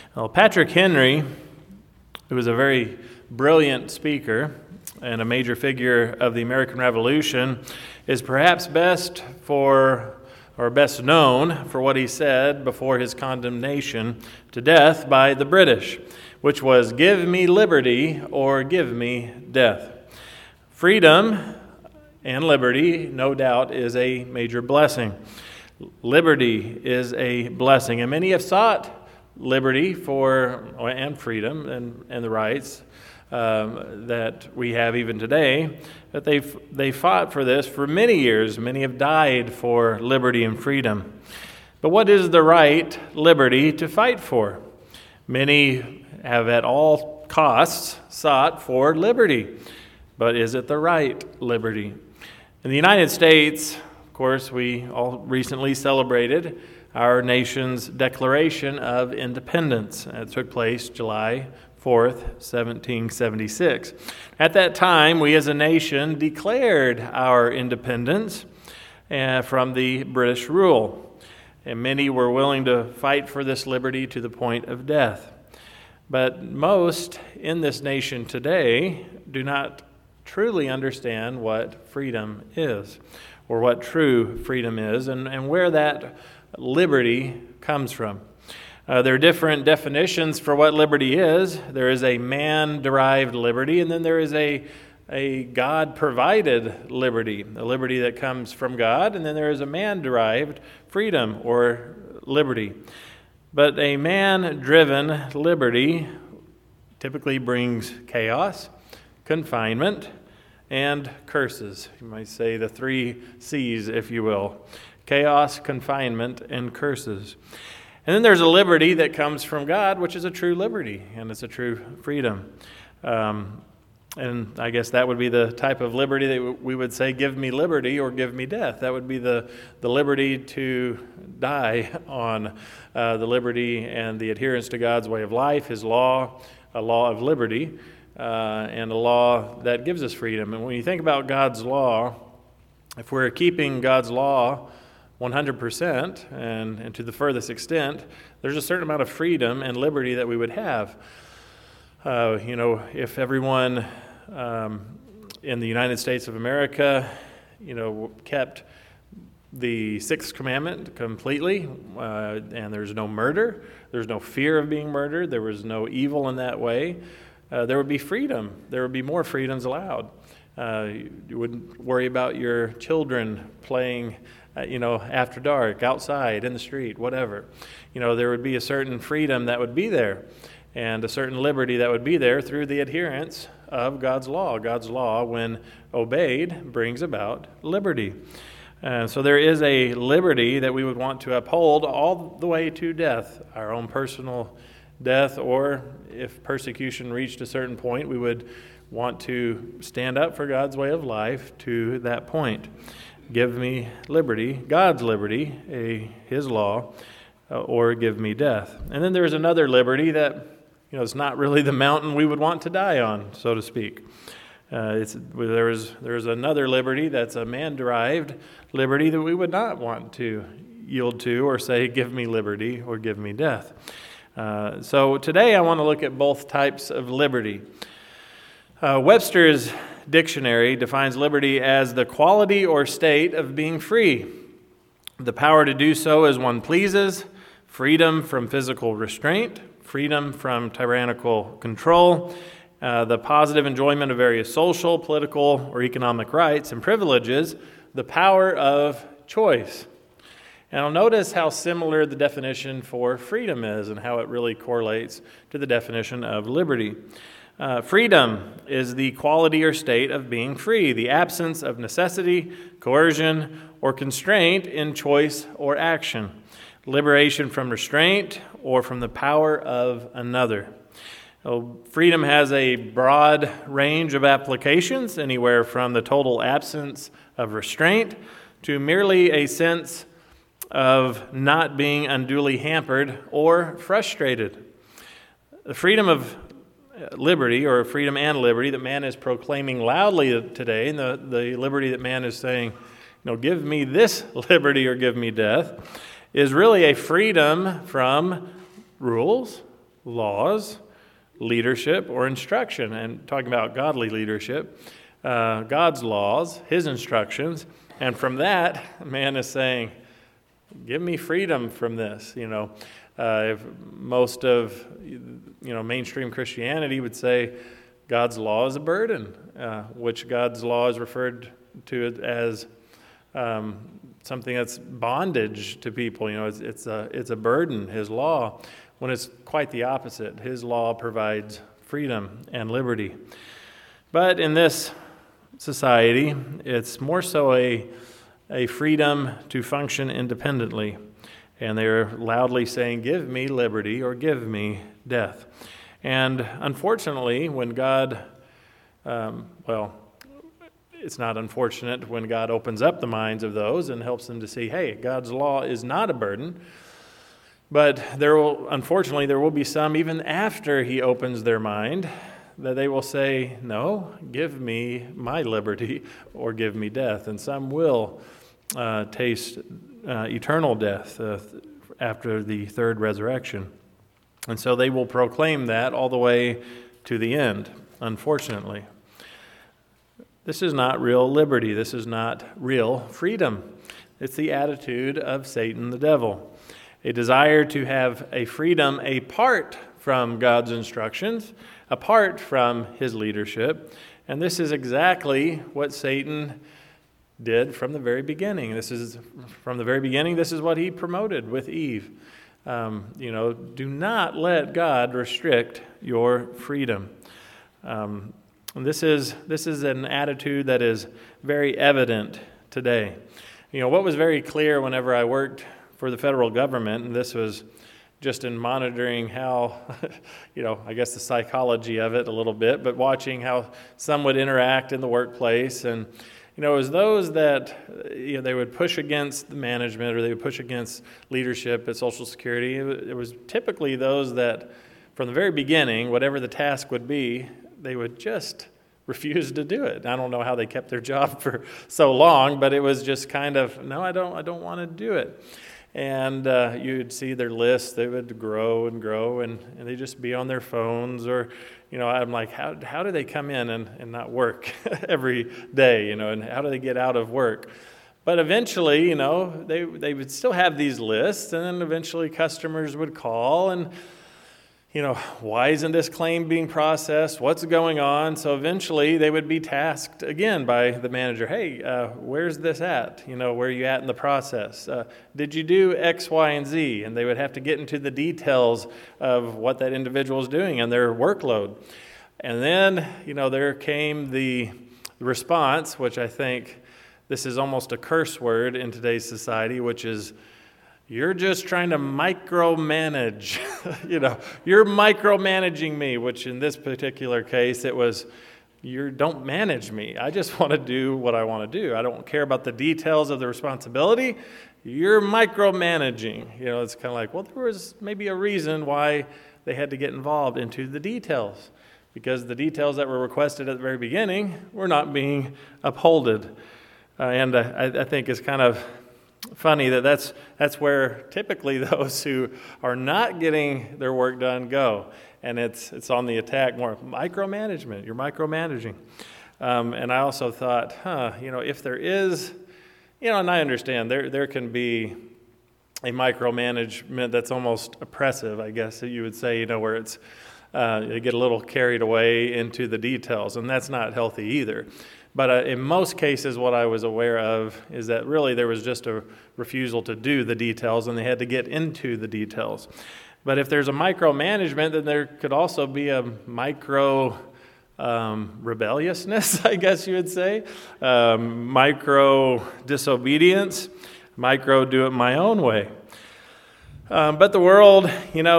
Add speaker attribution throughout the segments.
Speaker 1: Well, Patrick Henry, who was a very brilliant speaker and a major figure of the American Revolution, is perhaps best known for what he said before his condemnation to death by the British, which was, "Give me liberty or give me death." Freedom and liberty, no doubt, is a major blessing. Liberty is a blessing, and many have sought liberty and freedom and the rights that we have even today, but they fought for this for many years. Many have died for liberty and freedom. But what is the right liberty to fight for? Many have at all costs sought for liberty, but is it the right liberty? In the United States, of course, we all recently celebrated our nation's Declaration of Independence. It took place July 4th, 1776. At that time, we as a nation declared our independence from the British rule, and many were willing to fight for this liberty to the point of death. But most in this nation today do not truly understand what freedom is, or what true freedom is, and where that liberty comes from. There are different definitions for what liberty is. There is a man-derived liberty, and then there is a God-provided liberty, a liberty that comes from God, and then there is a man-derived freedom or liberty. But a man-driven liberty typically brings chaos, confinement, and curses. You might say the 3 C's, if you will. Chaos, confinement, and curses. And then there's a liberty that comes from God, which is a true liberty, and it's a true freedom. And I guess that would be the type of liberty that we would say, give me liberty or give me death. That would be the liberty to die on, the liberty and the adherence to God's way of life, His law, a law of liberty, and a law that gives us freedom. And when you think about God's law, if we're keeping God's law 100% and to the furthest extent, there's a certain amount of freedom and liberty that we would have. If everyone in the United States of America, kept the 6th commandment completely, and there's no murder, there's no fear of being murdered, there was no evil in that way, there would be freedom. There would be more freedoms allowed. You wouldn't worry about your children playing after dark, outside, in the street, whatever. There would be a certain freedom that would be there, and a certain liberty that would be there through the adherence of God's law. God's law, when obeyed, brings about liberty. So there is a liberty that we would want to uphold all the way to death, our own personal death, or if persecution reached a certain point, we would want to stand up for God's way of life to that point. Give me liberty, God's liberty, His law, or give me death. And then there's another liberty that, it's not really the mountain we would want to die on, so to speak. There's another liberty that's a man-derived liberty that we would not want to yield to or say, give me liberty or give me death. So today I want to look at both types of liberty. Webster's dictionary defines liberty as the quality or state of being free, the power to do so as one pleases, freedom from physical restraint, freedom from tyrannical control, the positive enjoyment of various social, political, or economic rights and privileges, the power of choice. And I'll notice how similar the definition for freedom is and how it really correlates to the definition of liberty. Freedom is the quality or state of being free, the absence of necessity, coercion, or constraint in choice or action, liberation from restraint or from the power of another. Freedom has a broad range of applications, anywhere from the total absence of restraint to merely a sense of not being unduly hampered or frustrated. The freedom of liberty, or freedom and liberty, that man is proclaiming loudly today, and the liberty that man is saying, give me this liberty or give me death, is really a freedom from rules, laws, leadership, or instruction. And talking about godly leadership, God's laws, his instructions. And from that, man is saying, give me freedom from this. If most of mainstream Christianity would say God's law is a burden, which God's law is referred to as something that's bondage to people. It's a burden, his law, when it's quite the opposite. His law provides freedom and liberty. But in this society, it's more so a freedom to function independently. And they're loudly saying, give me liberty or give me death. And unfortunately, when God, it's not unfortunate when God opens up the minds of those and helps them to see, hey, God's law is not a burden. But unfortunately, there will be some, even after he opens their mind, that they will say, no, give me my liberty or give me death. And some will taste eternal death after the third resurrection. And so they will proclaim that all the way to the end, unfortunately. This is not real liberty. This is not real freedom. It's the attitude of Satan the devil. A desire to have a freedom apart from God's instructions, apart from his leadership. And this is exactly what Satan did from the very beginning. This is what he promoted with Eve. Do not let God restrict your freedom. And this is an attitude that is very evident today. What was very clear whenever I worked for the federal government, and this was just in monitoring how, I guess the psychology of it a little bit, but watching how some would interact in the workplace. And, it was those that, they would push against the management or they would push against leadership at Social Security. It was typically those that, from the very beginning, whatever the task would be, they would just refuse to do it. I don't know how they kept their job for so long, but it was just kind of, no, I don't want to do it. And you'd see their lists, they would grow and grow, and they'd just be on their phones. Or, I'm like, how do they come in and not work every day, and how do they get out of work? But eventually, they would still have these lists, and then eventually customers would call and, why isn't this claim being processed? What's going on? So eventually they would be tasked again by the manager. Hey, where's this at? Where are you at in the process? Did you do X, Y, and Z? And they would have to get into the details of what that individual is doing and their workload. And then, there came the response, which I think this is almost a curse word in today's society, which is, you're just trying to micromanage. You're micromanaging me, which in this particular case, it was, you don't manage me. I just want to do what I want to do. I don't care about the details of the responsibility. You're micromanaging. It's kind of like, well, there was maybe a reason why they had to get involved into the details, because the details that were requested at the very beginning were not being upholded. And I think it's kind of funny that's where typically those who are not getting their work done go, and it's on the attack more. Micromanagement, you're micromanaging. And I also thought, if there is, and I understand there can be a micromanagement that's almost oppressive, I guess you would say, where it's they get a little carried away into the details, and that's not healthy either. But in most cases, what I was aware of is that really there was just a refusal to do the details, and they had to get into the details. But if there's a micromanagement, then there could also be a micro rebelliousness, I guess you would say, micro disobedience, micro do it my own way. But the world,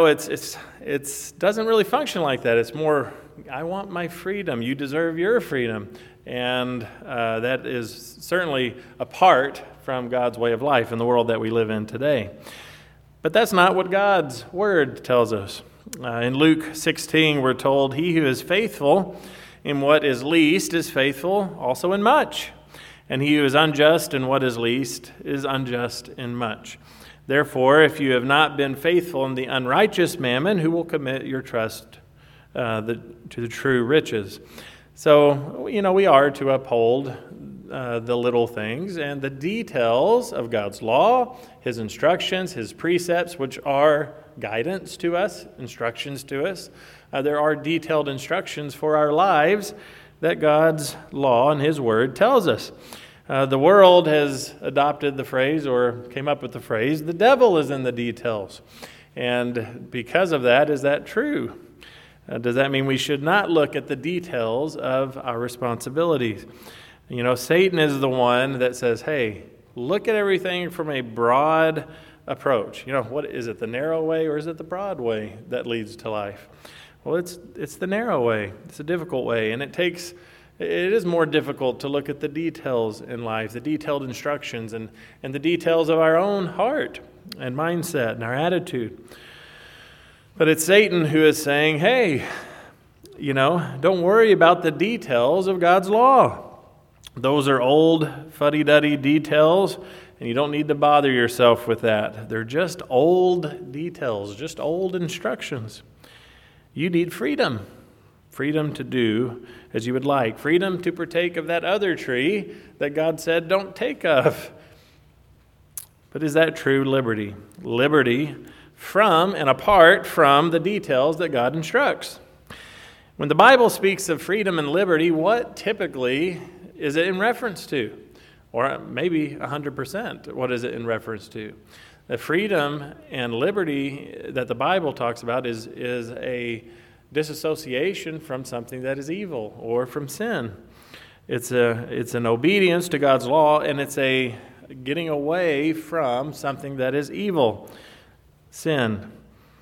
Speaker 1: it doesn't really function like that. It's more, I want my freedom. You deserve your freedom. And that is certainly apart from God's way of life in the world that we live in today. But that's not what God's word tells us. In Luke 16, we're told, he who is faithful in what is least is faithful also in much. And he who is unjust in what is least is unjust in much. Therefore, if you have not been faithful in the unrighteous mammon, who will commit your trust to the true riches? So, we are to uphold the little things and the details of God's law, His instructions, His precepts, which are guidance to us, instructions to us. There are detailed instructions for our lives that God's law and His Word tells us. The world has adopted the phrase, or came up with the phrase, the devil is in the details. And because of that, is that true? Does that mean we should not look at the details of our responsibilities? Satan is the one that says, hey, look at everything from a broad approach. What is it, the narrow way or is it the broad way that leads to life? Well, it's the narrow way. It's a difficult way, and it is more difficult to look at the details in life, the detailed instructions and the details of our own heart and mindset and our attitude. But it's Satan who is saying, hey, don't worry about the details of God's law. Those are old, fuddy-duddy details, and you don't need to bother yourself with that. They're just old details, just old instructions. You need freedom. Freedom to do as you would like. Freedom to partake of that other tree that God said don't take of. But is that true liberty? Liberty from and apart from the details that God instructs. When the Bible speaks of freedom and liberty, what typically is it in reference to? Or maybe 100%, what is it in reference to? The freedom and liberty that the Bible talks about is a disassociation from something that is evil or from sin. It's an obedience to God's law, and it's a getting away from something that is evil, sin.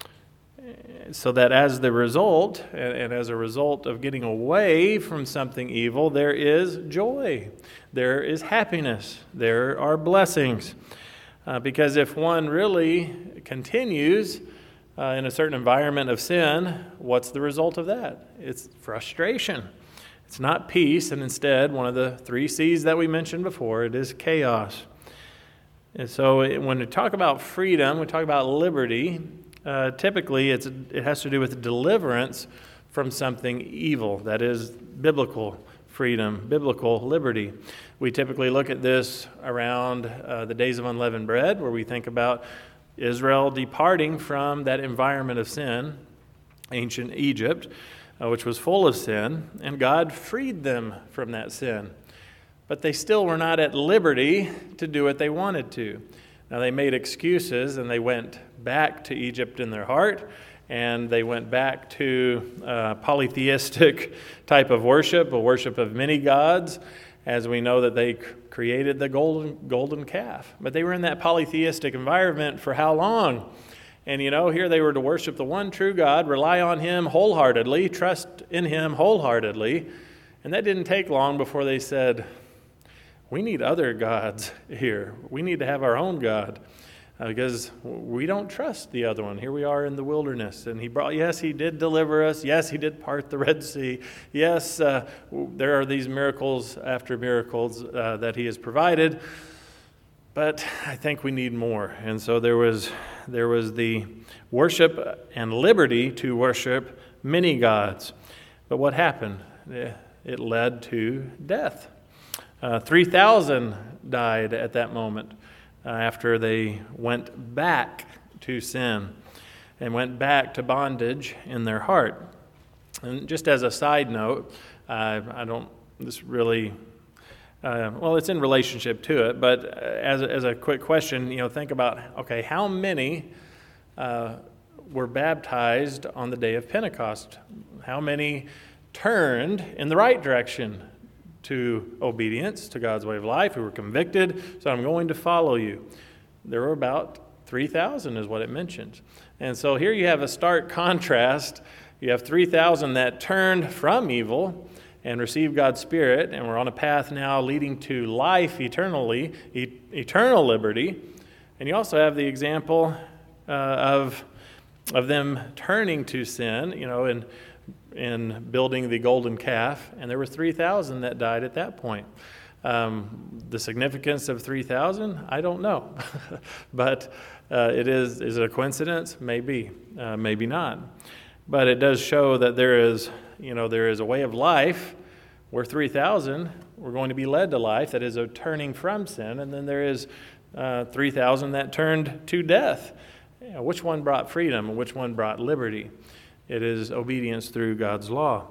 Speaker 1: So that as the result, and as a result of getting away from something evil, there is joy, there is happiness, there are blessings. Because if one really continues in a certain environment of sin, what's the result of that? It's frustration. It's not peace, and instead, one of the 3 C's that we mentioned before, it is chaos. And so when we talk about freedom, we talk about liberty, typically it has to do with deliverance from something evil. That is biblical freedom, biblical liberty. We typically look at this around the days of unleavened bread, where we think about Israel departing from that environment of sin, ancient Egypt, which was full of sin, and God freed them from that sin. But they still were not at liberty to do what they wanted to. Now, they made excuses, and they went back to Egypt in their heart, and they went back to polytheistic type of worship, a worship of many gods, as we know that they created the golden calf. But they were in that polytheistic environment for how long? And here they were to worship the one true God, rely on Him wholeheartedly, trust in Him wholeheartedly. And that didn't take long before they said, we need other gods here. We need to have our own God because we don't trust the other one. Here we are in the wilderness, and yes, He did deliver us. Yes, He did part the Red Sea. Yes, there are these miracles after miracles that He has provided. But I think we need more. And so there was the worship and liberty to worship many gods. But what happened? It led to death. 3,000 died at that moment after they went back to sin and went back to bondage in their heart. And just as a side note, it's in relationship to it, but as a quick question, think about, okay, how many were baptized on the day of Pentecost? How many turned in the right direction to obedience to God's way of life, who were convicted, so I'm going to follow you? There were about 3,000 is what it mentions. And so here you have a stark contrast. You have 3,000 that turned from evil and received God's Spirit, and we're on a path now leading to life eternally, eternal liberty. And you also have the example of them turning to sin, in building the golden calf, and there were 3,000 that died at that point. The significance of 3,000, I don't know. But Is it a coincidence? Maybe, maybe not. But it does show that there is a way of life. We're 3,000. We're going to be led to life. That is a turning from sin. And then there is 3,000 that turned to death. Which one brought freedom and which one brought liberty? It is obedience through God's law.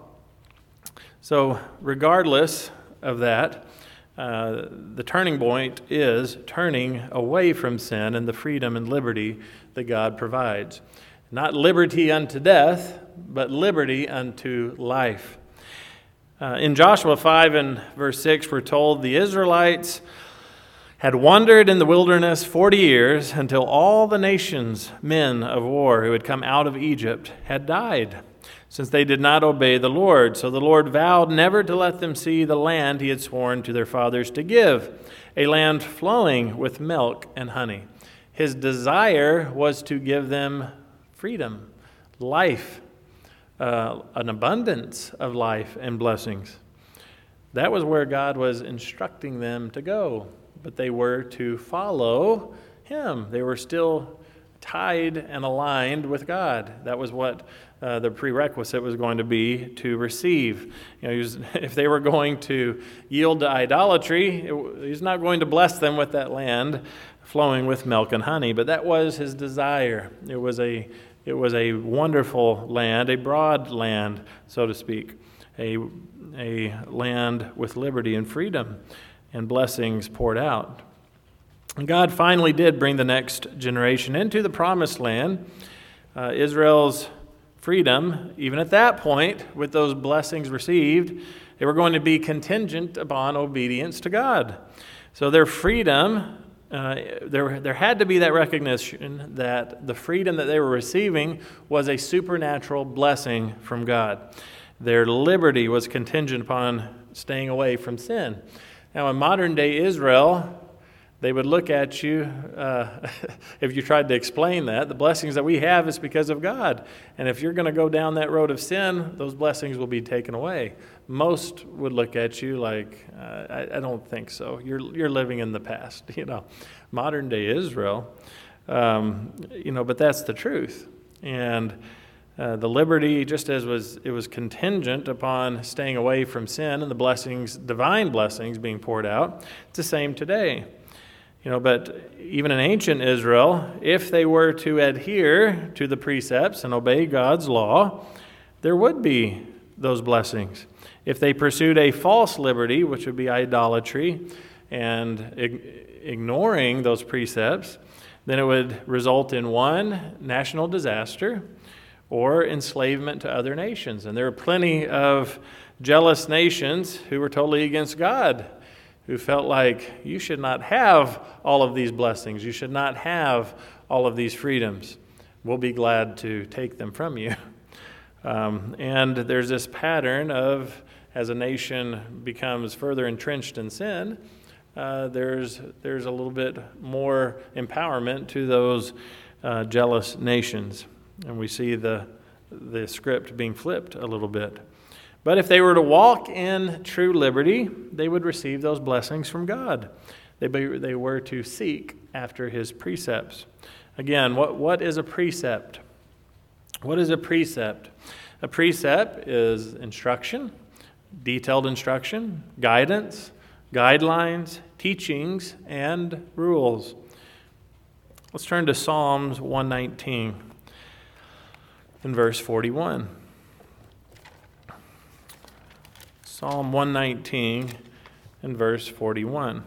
Speaker 1: So regardless of that, the turning point is turning away from sin and the freedom and liberty that God provides. Not liberty unto death, but liberty unto life. In Joshua 5 and verse 6, we're told the Israelites had wandered in the wilderness 40 years until all the nations, men of war who had come out of Egypt, had died, since they did not obey the Lord. So the Lord vowed never to let them see the land he had sworn to their fathers to give, a land flowing with milk and honey. His desire was to give them freedom, life, an abundance of life and blessings. That was where God was instructing them to go, but they were to follow him. They were still tied and aligned with God. That was what the prerequisite was going to be to receive. If they were going to yield to idolatry, he's not going to bless them with that land flowing with milk and honey, but that was his desire. It was a wonderful land, a broad land, so to speak, a land with liberty and freedom and blessings poured out. And God finally did bring the next generation into the promised land. Israel's freedom, even at that point, with those blessings received, they were going to be contingent upon obedience to God. So their freedom, there had to be that recognition that the freedom that they were receiving was a supernatural blessing from God. Their liberty was contingent upon staying away from sin. Now, in modern-day Israel, they would look at you, if you tried to explain that, the blessings that we have is because of God. And if you're going to go down that road of sin, those blessings will be taken away. Most would look at you like, I don't think so. You're living in the past, modern-day Israel. But that's the truth. And the liberty, just as it was contingent upon staying away from sin and the blessings, divine blessings being poured out, it's the same today. But even in ancient Israel, if they were to adhere to the precepts and obey God's law, there would be those blessings. If they pursued a false liberty, which would be idolatry, and ignoring those precepts, then it would result in one, national disaster, or enslavement to other nations. And there are plenty of jealous nations who were totally against God, who felt like you should not have all of these blessings. You should not have all of these freedoms. We'll be glad to take them from you. And there's this pattern of, as a nation becomes further entrenched in sin, there's a little bit more empowerment to those jealous nations. And we see the script being flipped a little bit. But if they were to walk in true liberty, they would receive those blessings from God. They were to seek after his precepts. Again, what is a precept? What is a precept? A precept is instruction, detailed instruction, guidance, guidelines, teachings, and rules. Let's turn to Psalms 119 in verse 41. Psalm 119 and verse 41.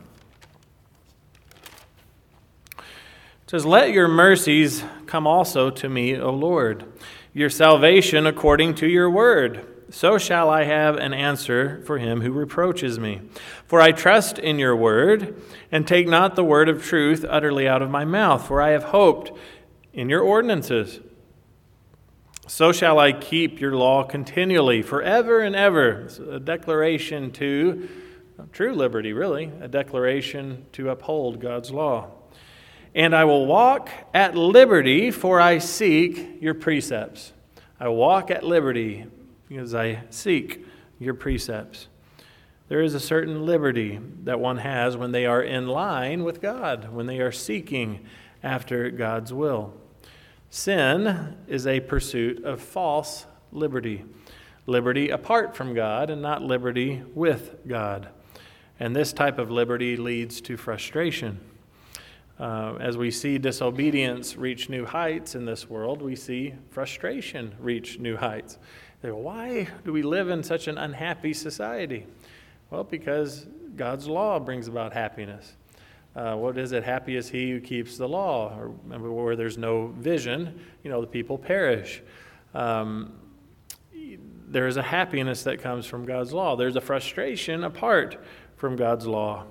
Speaker 1: It says, "Let your mercies come also to me, O Lord, your salvation according to your word. So shall I have an answer for him who reproaches me. For I trust in your word, and take not the word of truth utterly out of my mouth. For I have hoped in your ordinances. So shall I keep your law continually, forever and ever." It's a declaration to true liberty, really, a declaration to uphold God's law. "And I will walk at liberty, for I seek your precepts." I walk at liberty because I seek your precepts. There is a certain liberty that one has when they are in line with God, when they are seeking after God's will. Sin is a pursuit of false liberty, liberty apart from God and not liberty with God. And this type of liberty leads to frustration. As we see disobedience reach new heights in this world, we see frustration reach new heights. They go, why do we live in such an unhappy society? Well, because God's law brings about happiness. What is it? Happy is he who keeps the law. Or remember, where there's no vision, the people perish. There is a happiness that comes from God's law. There's a frustration apart from God's law.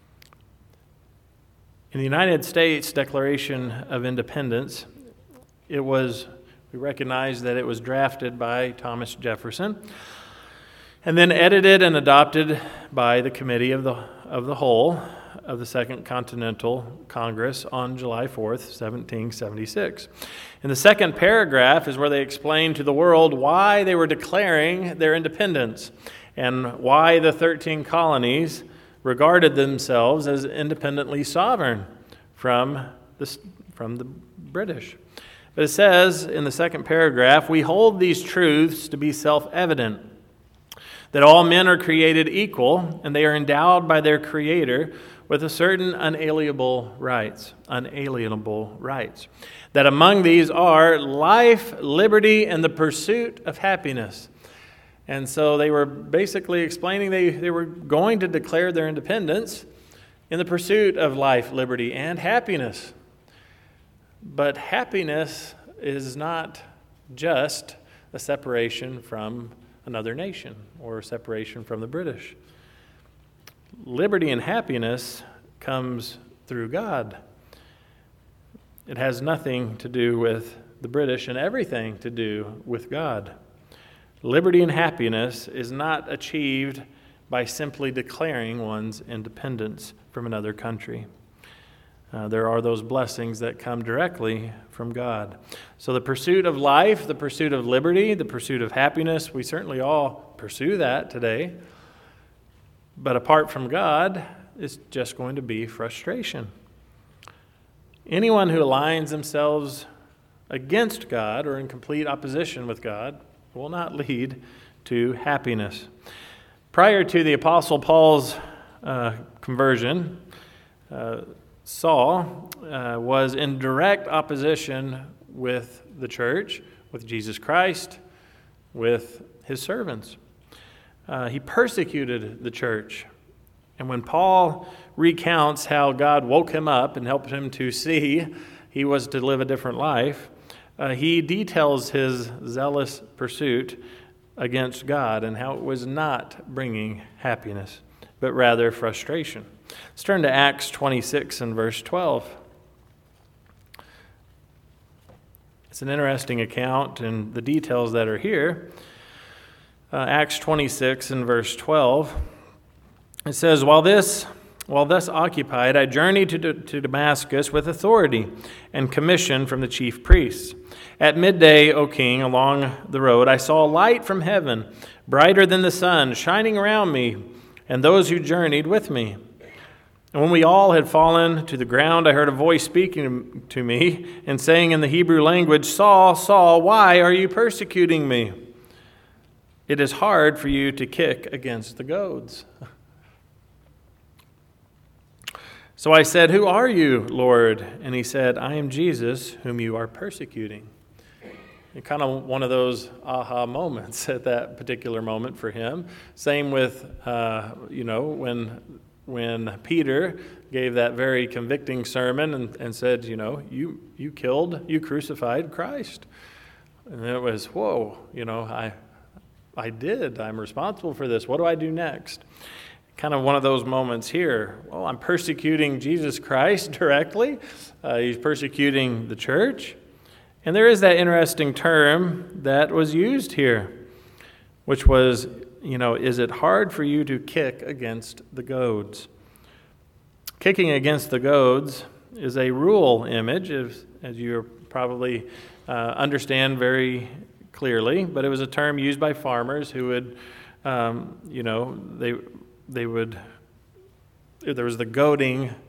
Speaker 1: In the United States Declaration of Independence, we recognize that it was drafted by Thomas Jefferson and then edited and adopted by the Committee of the Whole of the Second Continental Congress on July 4th, 1776. In the second paragraph is where they explain to the world why they were declaring their independence and why the 13 colonies regarded themselves as independently sovereign from the British. But it says in the second paragraph, we hold these truths to be self-evident, that all men are created equal, and they are endowed by their Creator with a certain unalienable rights. That among these are life, liberty, and the pursuit of happiness. And so they were basically explaining they were going to declare their independence in the pursuit of life, liberty, and happiness. But happiness is not just a separation from another nation or a separation from the British. Liberty and happiness comes through God. It has nothing to do with the British and everything to do with God. Liberty and happiness is not achieved by simply declaring one's independence from another country. There are those blessings that come directly from God. So the pursuit of life, the pursuit of liberty, the pursuit of happiness, we certainly all pursue that today. But apart from God, it's just going to be frustration. Anyone who aligns themselves against God or in complete opposition with God will not lead to happiness. Prior to the Apostle Paul's conversion, Saul was in direct opposition with the church, with Jesus Christ, with his servants. He persecuted the church. And when Paul recounts how God woke him up and helped him to see he was to live a different life, he details his zealous pursuit against God and how it was not bringing happiness, but rather frustration. Let's turn to Acts 26 and verse 12. It's an interesting account, and the details that are here. Acts 26 and verse 12. It says, While thus occupied, I journeyed to Damascus with authority and commission from the chief priests. At midday, O king, along the road, I saw a light from heaven, brighter than the sun, shining around me and those who journeyed with me. And when we all had fallen to the ground, I heard a voice speaking to me and saying in the Hebrew language, Saul, Saul, why are you persecuting me? It is hard for you to kick against the goads. So I said, Who are you, Lord? And he said, I am Jesus, whom you are persecuting. And kind of one of those aha moments at that particular moment for him. Same with, when Peter gave that very convicting sermon and said, you crucified Christ. And it was, whoa, I did. I'm responsible for this. What do I do next? Kind of one of those moments here. Well, I'm persecuting Jesus Christ directly. He's persecuting the church. And there is that interesting term that was used here, which was, is it hard for you to kick against the goads? Kicking against the goads is a rural image, as you probably understand very clearly, but it was a term used by farmers who would, there was the goading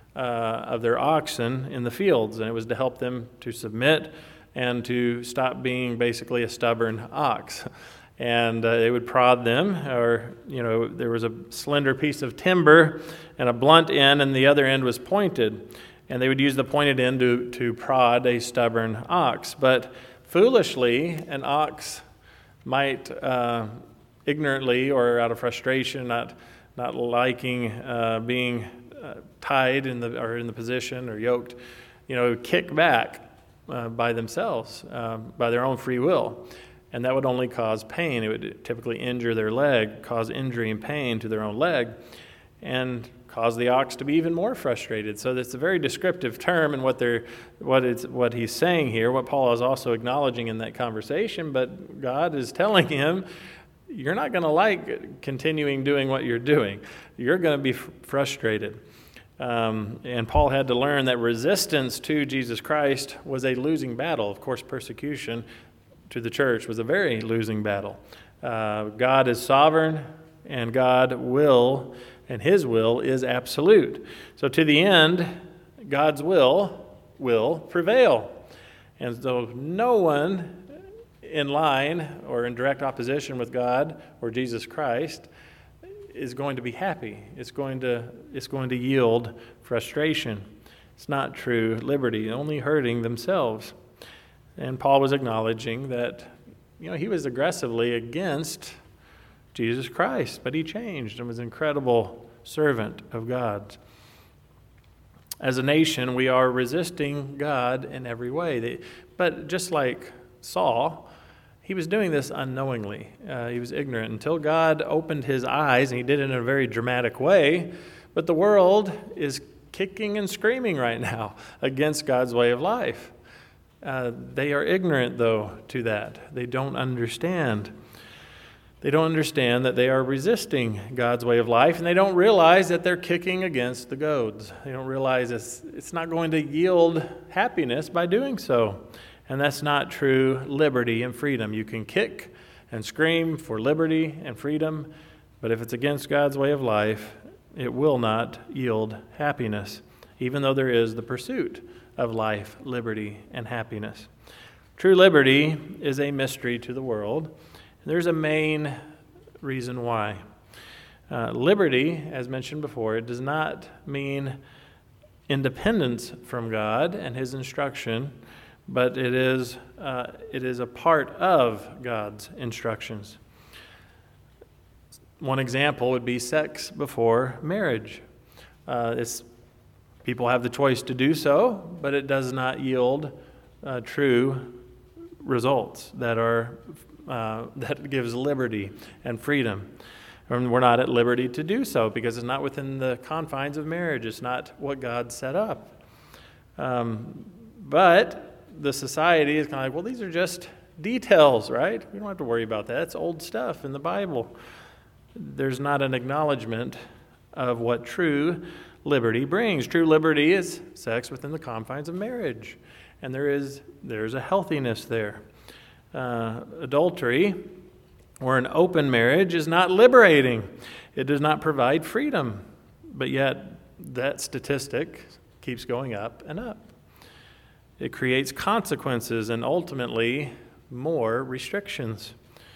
Speaker 1: of their oxen in the fields, and it was to help them to submit and to stop being basically a stubborn ox. And they would prod them, or, there was a slender piece of timber and a blunt end, and the other end was pointed. And they would use the pointed end to prod a stubborn ox. But foolishly, an ox might ignorantly or out of frustration, not liking being tied in the position or yoked, kick back by themselves, by their own free will. And that would only cause pain. It would typically injure their leg, cause injury and pain to their own leg, and cause the ox to be even more frustrated. So that's a very descriptive term, and what he's saying here, what Paul is also acknowledging in that conversation. But God is telling him, you're not going to like continuing doing what you're doing. You're going to be frustrated. And Paul had to learn that resistance to Jesus Christ was a losing battle. Of course, persecution to the church was a very losing battle. God is sovereign, and God will, and his will is absolute. So to the end, God's will prevail. And so no one in line or in direct opposition with God or Jesus Christ is going to be happy. It's going to yield frustration. It's not true liberty, only hurting themselves. And Paul was acknowledging that, he was aggressively against Jesus Christ, but he changed and was an incredible servant of God. As a nation, we are resisting God in every way. But just like Saul, he was doing this unknowingly. He was ignorant until God opened his eyes, and he did it in a very dramatic way. But the world is kicking and screaming right now against God's way of life. They are ignorant, though, to that. They don't understand. They don't understand that they are resisting God's way of life, and they don't realize that they're kicking against the goads. They don't realize it's not going to yield happiness by doing so. And that's not true liberty and freedom. You can kick and scream for liberty and freedom, but if it's against God's way of life, it will not yield happiness, even though there is the pursuit of life, liberty, and happiness. True liberty is a mystery to the world. There's a main reason why. Liberty, as mentioned before, it does not mean independence from God and his instruction, but it is a part of God's instructions. One example would be sex before marriage. People have the choice to do so, but it does not yield true results that gives liberty and freedom. And we're not at liberty to do so because it's not within the confines of marriage. It's not what God set up. But the society is kind of like, well, these are just details, right? We don't have to worry about that. It's old stuff in the Bible. There's not an acknowledgement of what true liberty brings. True liberty is sex within the confines of marriage, and there's a healthiness there. Adultery or an open marriage is not liberating. It does not provide freedom, but yet that statistic keeps going up and up. It creates consequences and ultimately more restrictions.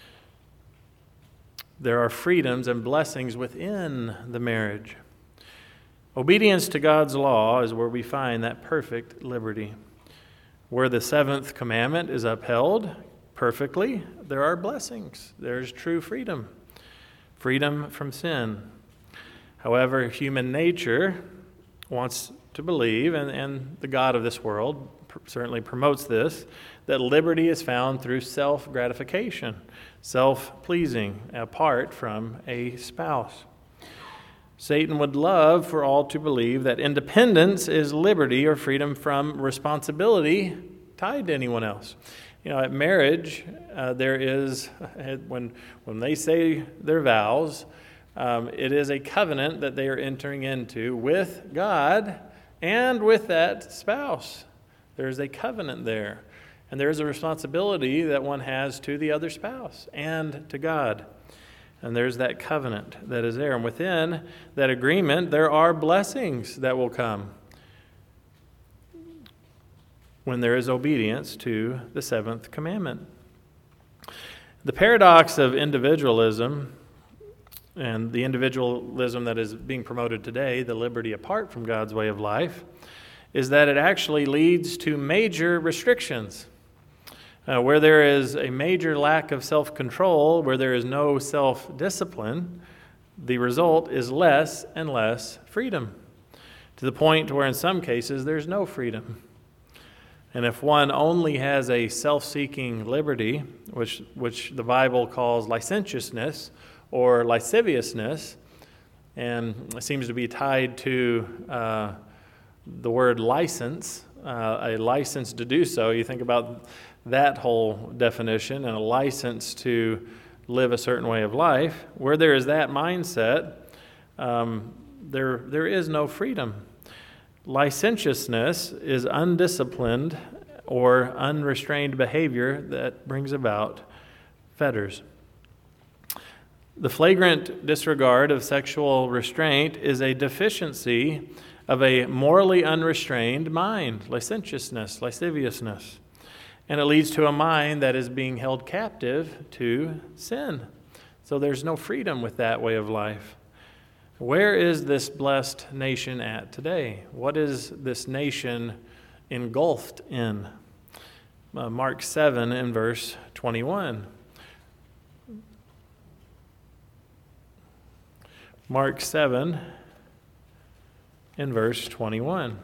Speaker 1: There are freedoms and blessings within the marriage. Obedience to God's law is where we find that perfect liberty. Where the seventh commandment is upheld perfectly, there are blessings. There's true freedom. Freedom from sin. However, human nature wants to believe, and the God of this world certainly promotes this, that liberty is found through self-gratification, self-pleasing, apart from a spouse. Satan would love for all to believe that independence is liberty or freedom from responsibility tied to anyone else. At marriage, there is, when they say their vows, it is a covenant that they are entering into with God and with that spouse. There's a covenant there. And there is a responsibility that one has to the other spouse and to God. And there's that covenant that is there. And within that agreement, there are blessings that will come. when there is obedience to the seventh commandment. The paradox of individualism and the individualism that is being promoted today, the liberty apart from God's way of life, is that it actually leads to major restrictions. Where there is a major lack of self-control, where there is no self-discipline, the result is less and less freedom, to the point where in some cases there's no freedom. And if one only has a self-seeking liberty, which the Bible calls licentiousness or lasciviousness, and it seems to be tied to the word license, a license to do so. You think about that whole definition, and a license to live a certain way of life. Where there is that mindset, there is no freedom. Licentiousness is undisciplined or unrestrained behavior that brings about fetters. The flagrant disregard of sexual restraint is a deficiency of a morally unrestrained mind, licentiousness, lasciviousness. And it leads to a mind that is being held captive to sin. So there's no freedom with that way of life. Where is this blessed nation at today? What is this nation engulfed in? Mark 7 in verse 21. Mark 7 in verse 21.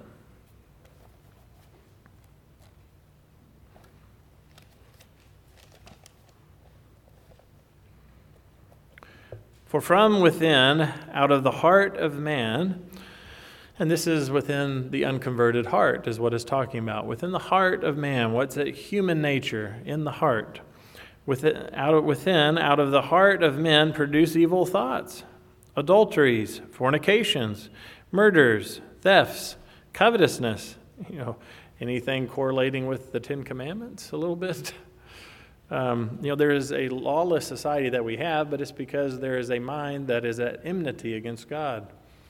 Speaker 1: For from within, out of the heart of man, and this is within the unconverted heart, is what it's talking about. Within the heart of man, what's it? Human nature, in the heart. Out of the heart of men produce evil thoughts, adulteries, fornications, murders, thefts, covetousness. Anything correlating with the Ten Commandments a little bit? There is a lawless society that we have, but it's because there is a mind that is at enmity against God.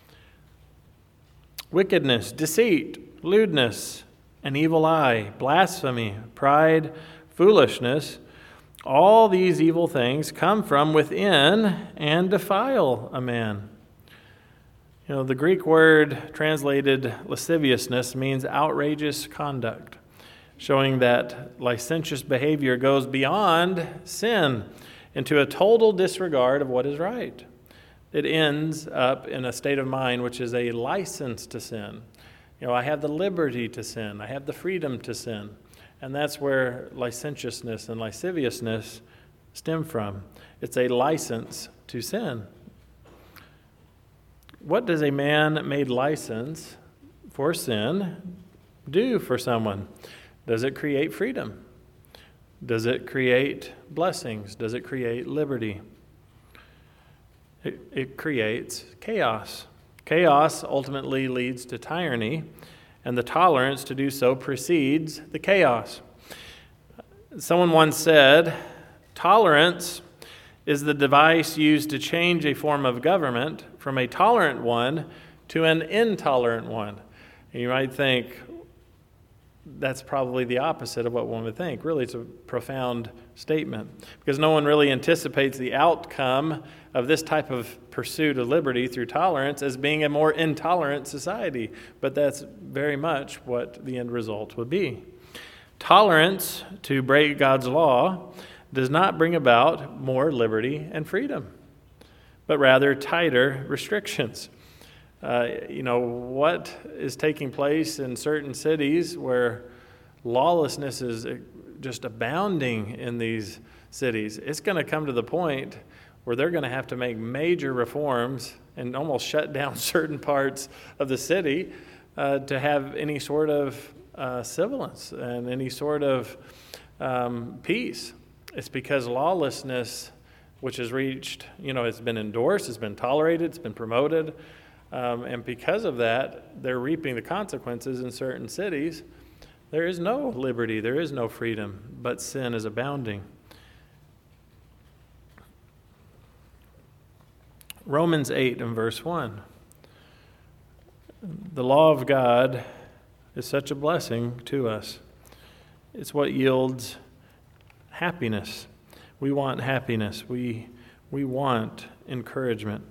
Speaker 1: Wickedness, deceit, lewdness, an evil eye, blasphemy, pride, foolishness, all these evil things come from within and defile a man. The Greek word translated lasciviousness means outrageous conduct, showing that licentious behavior goes beyond sin into a total disregard of what is right. It ends up in a state of mind which is a license to sin. I have the liberty to sin. I have the freedom to sin. And that's where licentiousness and lasciviousness stem from. It's a license to sin. What does a man made license for sin do for someone? Does it create freedom? Does it create blessings? Does it create liberty? It creates chaos. Chaos ultimately leads to tyranny, and the tolerance to do so precedes the chaos. Someone once said, tolerance is the device used to change a form of government from a tolerant one to an intolerant one. And you might think, that's probably the opposite of what one would think. Really, it's a profound statement because no one really anticipates the outcome of this type of pursuit of liberty through tolerance as being a more intolerant society. But that's very much what the end result would be. Tolerance to break God's law does not bring about more liberty and freedom, but rather tighter restrictions. What is taking place in certain cities where lawlessness is just abounding in these cities, it's going to come to the point where they're going to have to make major reforms and almost shut down certain parts of the city to have any sort of sibilance and any sort of peace. It's because lawlessness, which has reached, it's been endorsed, it's been tolerated, it's been promoted, and because of that, they're reaping the consequences in certain cities. There is no liberty, there is no freedom, but sin is abounding. Romans 8 and verse 1. The law of God is such a blessing to us. It's what yields happiness. We want happiness. We want encouragement.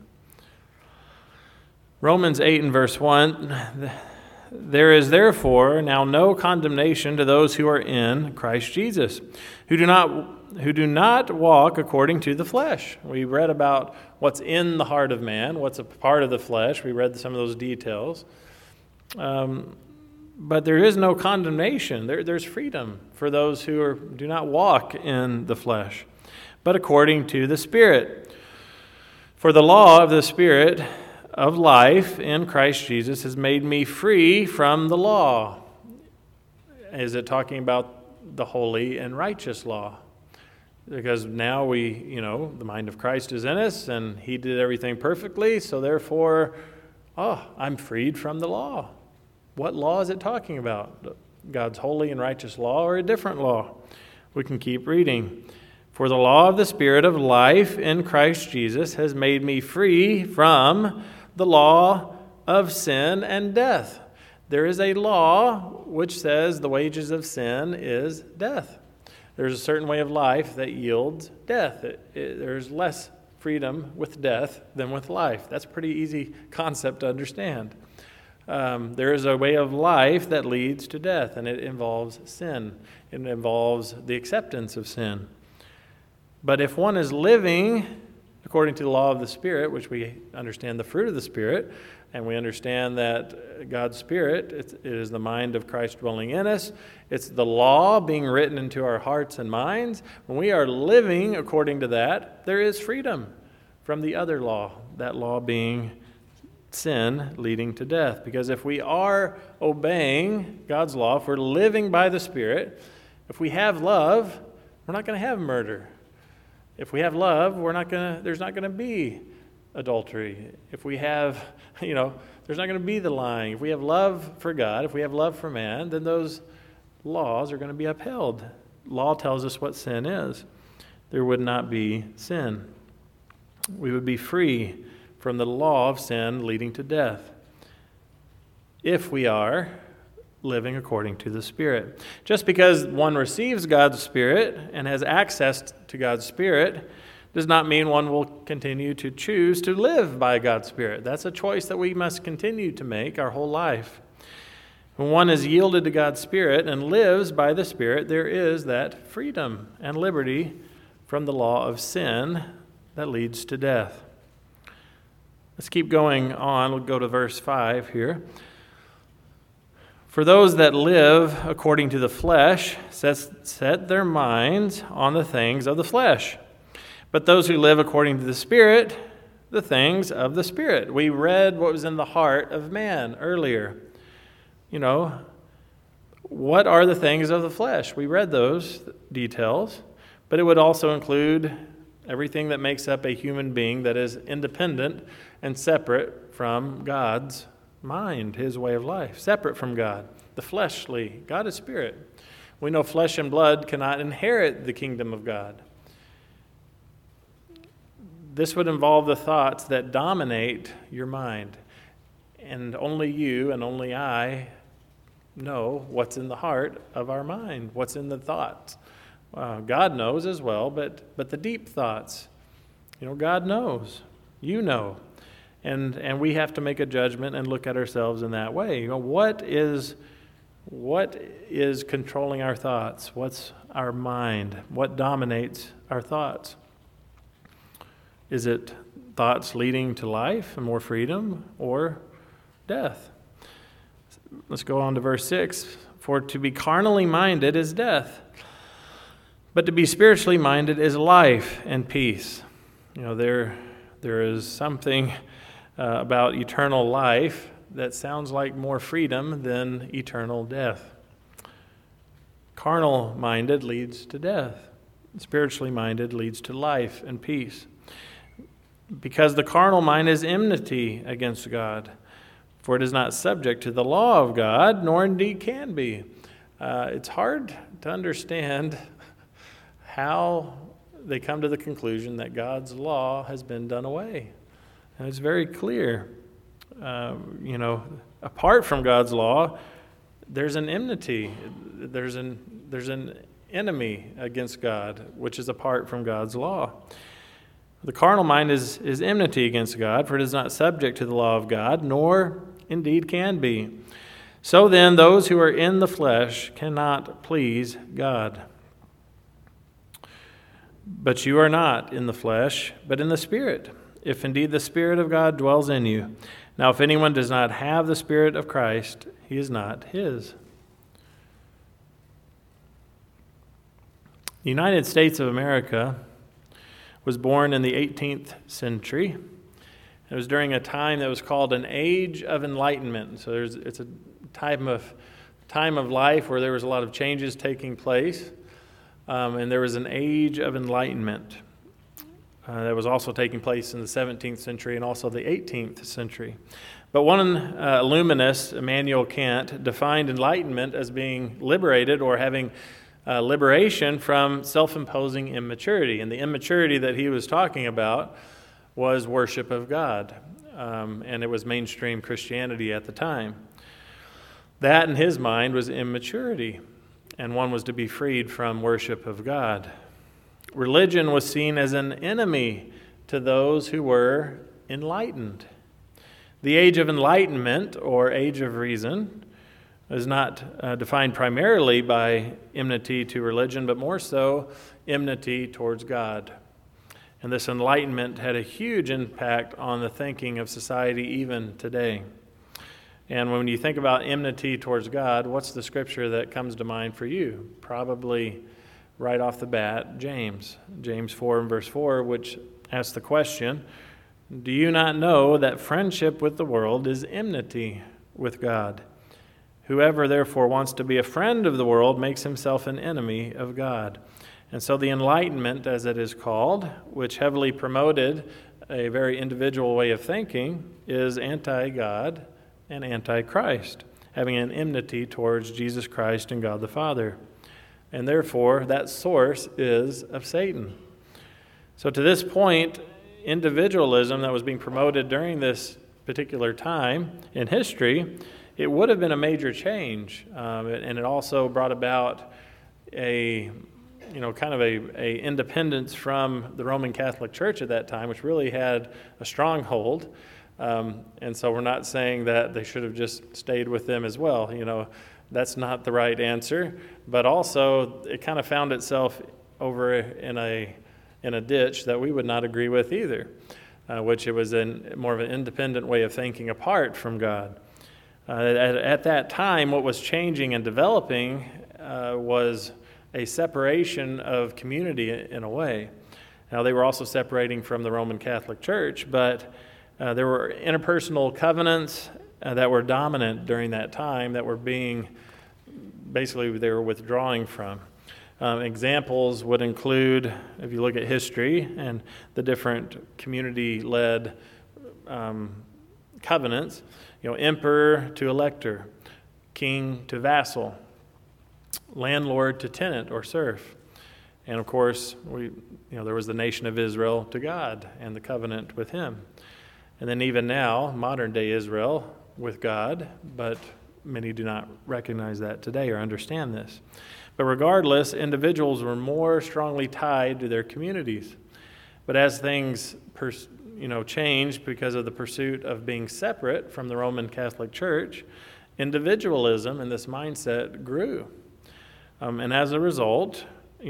Speaker 1: Romans 8 and verse 1, there is therefore now no condemnation to those who are in Christ Jesus, who do not walk according to the flesh. We read about what's in the heart of man, what's a part of the flesh. We read some of those details. But there is no condemnation. There's freedom for those who do not walk in the flesh, but according to the Spirit. For the law of the Spirit of life in Christ Jesus has made me free from the law. Is it talking about the holy and righteous law? Because now the mind of Christ is in us, and he did everything perfectly, so therefore, I'm freed from the law. What law is it talking about? God's holy and righteous law or a different law? We can keep reading. For the law of the Spirit of life in Christ Jesus has made me free from the law of sin and death. There is a law which says the wages of sin is death. There's a certain way of life that yields death. There's less freedom with death than with life. That's a pretty easy concept to understand. There is a way of life that leads to death, and it involves sin. It involves the acceptance of sin. But if one is living according to the law of the Spirit, which we understand the fruit of the Spirit, and we understand that God's Spirit, it is the mind of Christ dwelling in us. It's the law being written into our hearts and minds. When we are living according to that, there is freedom from the other law, that law being sin leading to death. Because if we are obeying God's law, if we're living by the Spirit, if we have love, we're not going to have murder. If we have love, there's not going to be adultery. If we have, there's not going to be the lying. If we have love for God, if we have love for man, then those laws are going to be upheld. Law tells us what sin is. There would not be sin. We would be free from the law of sin leading to death if we are living according to the Spirit. Just because one receives God's Spirit and has access to God's Spirit does not mean one will continue to choose to live by God's Spirit. That's a choice that we must continue to make our whole life. When one is yielded to God's Spirit and lives by the Spirit, there is that freedom and liberty from the law of sin that leads to death. Let's keep going on. We'll go to verse 5 here. For those that live according to the flesh set their minds on the things of the flesh. But those who live according to the Spirit, the things of the Spirit. We read what was in the heart of man earlier. What are the things of the flesh? We read those details, but it would also include everything that makes up a human being that is independent and separate from God's mind, his way of life, separate from God. The fleshly, God is spirit. We know flesh and blood cannot inherit the kingdom of God. This would involve the thoughts that dominate your mind. And only you and only I know what's in the heart of our mind, what's in the thoughts. God knows as well, but the deep thoughts, God knows. You know. And we have to make a judgment and look at ourselves in that way. What is controlling our thoughts? What's our mind? What dominates our thoughts? Is it thoughts leading to life and more freedom, or death? Let's go on to verse 6. For to be carnally minded is death, but to be spiritually minded is life and peace. There is something about eternal life that sounds like more freedom than eternal death. Carnal minded leads to death. Spiritually minded leads to life and peace. Because the carnal mind is enmity against God, for it is not subject to the law of God, nor indeed can be. It's hard to understand how they come to the conclusion that God's law has been done away. And it's very clear. Apart from God's law, there's an enmity. there's an enemy against God, which is apart from God's law. The carnal mind is enmity against God, for it is not subject to the law of God, nor indeed can be. So then, those who are in the flesh cannot please God. But you are not in the flesh, but in the Spirit, if indeed the Spirit of God dwells in you. Now, if anyone does not have the Spirit of Christ, he is not his. The United States of America was born in the 18th century. It was during a time that was called an Age of Enlightenment. So it's a time of life where there was a lot of changes taking place, and there was an Age of Enlightenment that was also taking place in the 17th century and also the 18th century. But one illuminist, Immanuel Kant, defined enlightenment as being liberated or having liberation from self-imposing immaturity. And the immaturity that he was talking about was worship of God, and it was mainstream Christianity at the time. That, in his mind, was immaturity, and one was to be freed from worship of God. Religion was seen as an enemy to those who were enlightened. The Age of Enlightenment, or Age of Reason, is not defined primarily by enmity to religion, but more so enmity towards God. And this enlightenment had a huge impact on the thinking of society even today. And when you think about enmity towards God, what's the scripture that comes to mind for you? Probably right off the bat, James 4 and verse 4, which asks the question, do you not know that friendship with the world is enmity with God? Whoever therefore wants to be a friend of the world makes himself an enemy of God. And so the Enlightenment, as it is called, which heavily promoted a very individual way of thinking, is anti-God and anti-Christ, having an enmity towards Jesus Christ and God the Father. And therefore, that source is of Satan. So to this point, individualism that was being promoted during this particular time in history, it would have been a major change, and it also brought about a independence from the Roman Catholic Church at that time, which really had a stronghold. And so we're not saying that they should have just stayed with them as well. That's not the right answer. But also, it kind of found itself over in a ditch that we would not agree with either, which it was more of an independent way of thinking apart from God. At that time, what was changing and developing was a separation of community in a way. Now, they were also separating from the Roman Catholic Church, but there were interpersonal covenants that were dominant during that time that were they were withdrawing from. Examples would include, if you look at history and the different community-led covenants, emperor to elector, king to vassal, landlord to tenant or serf. And of course, there was the nation of Israel to God and the covenant with him. And then even now, modern day Israel with God, but many do not recognize that today or understand this. But regardless, individuals were more strongly tied to their communities. But as things changed because of the pursuit of being separate from the Roman Catholic Church, individualism and this mindset grew. And as a result,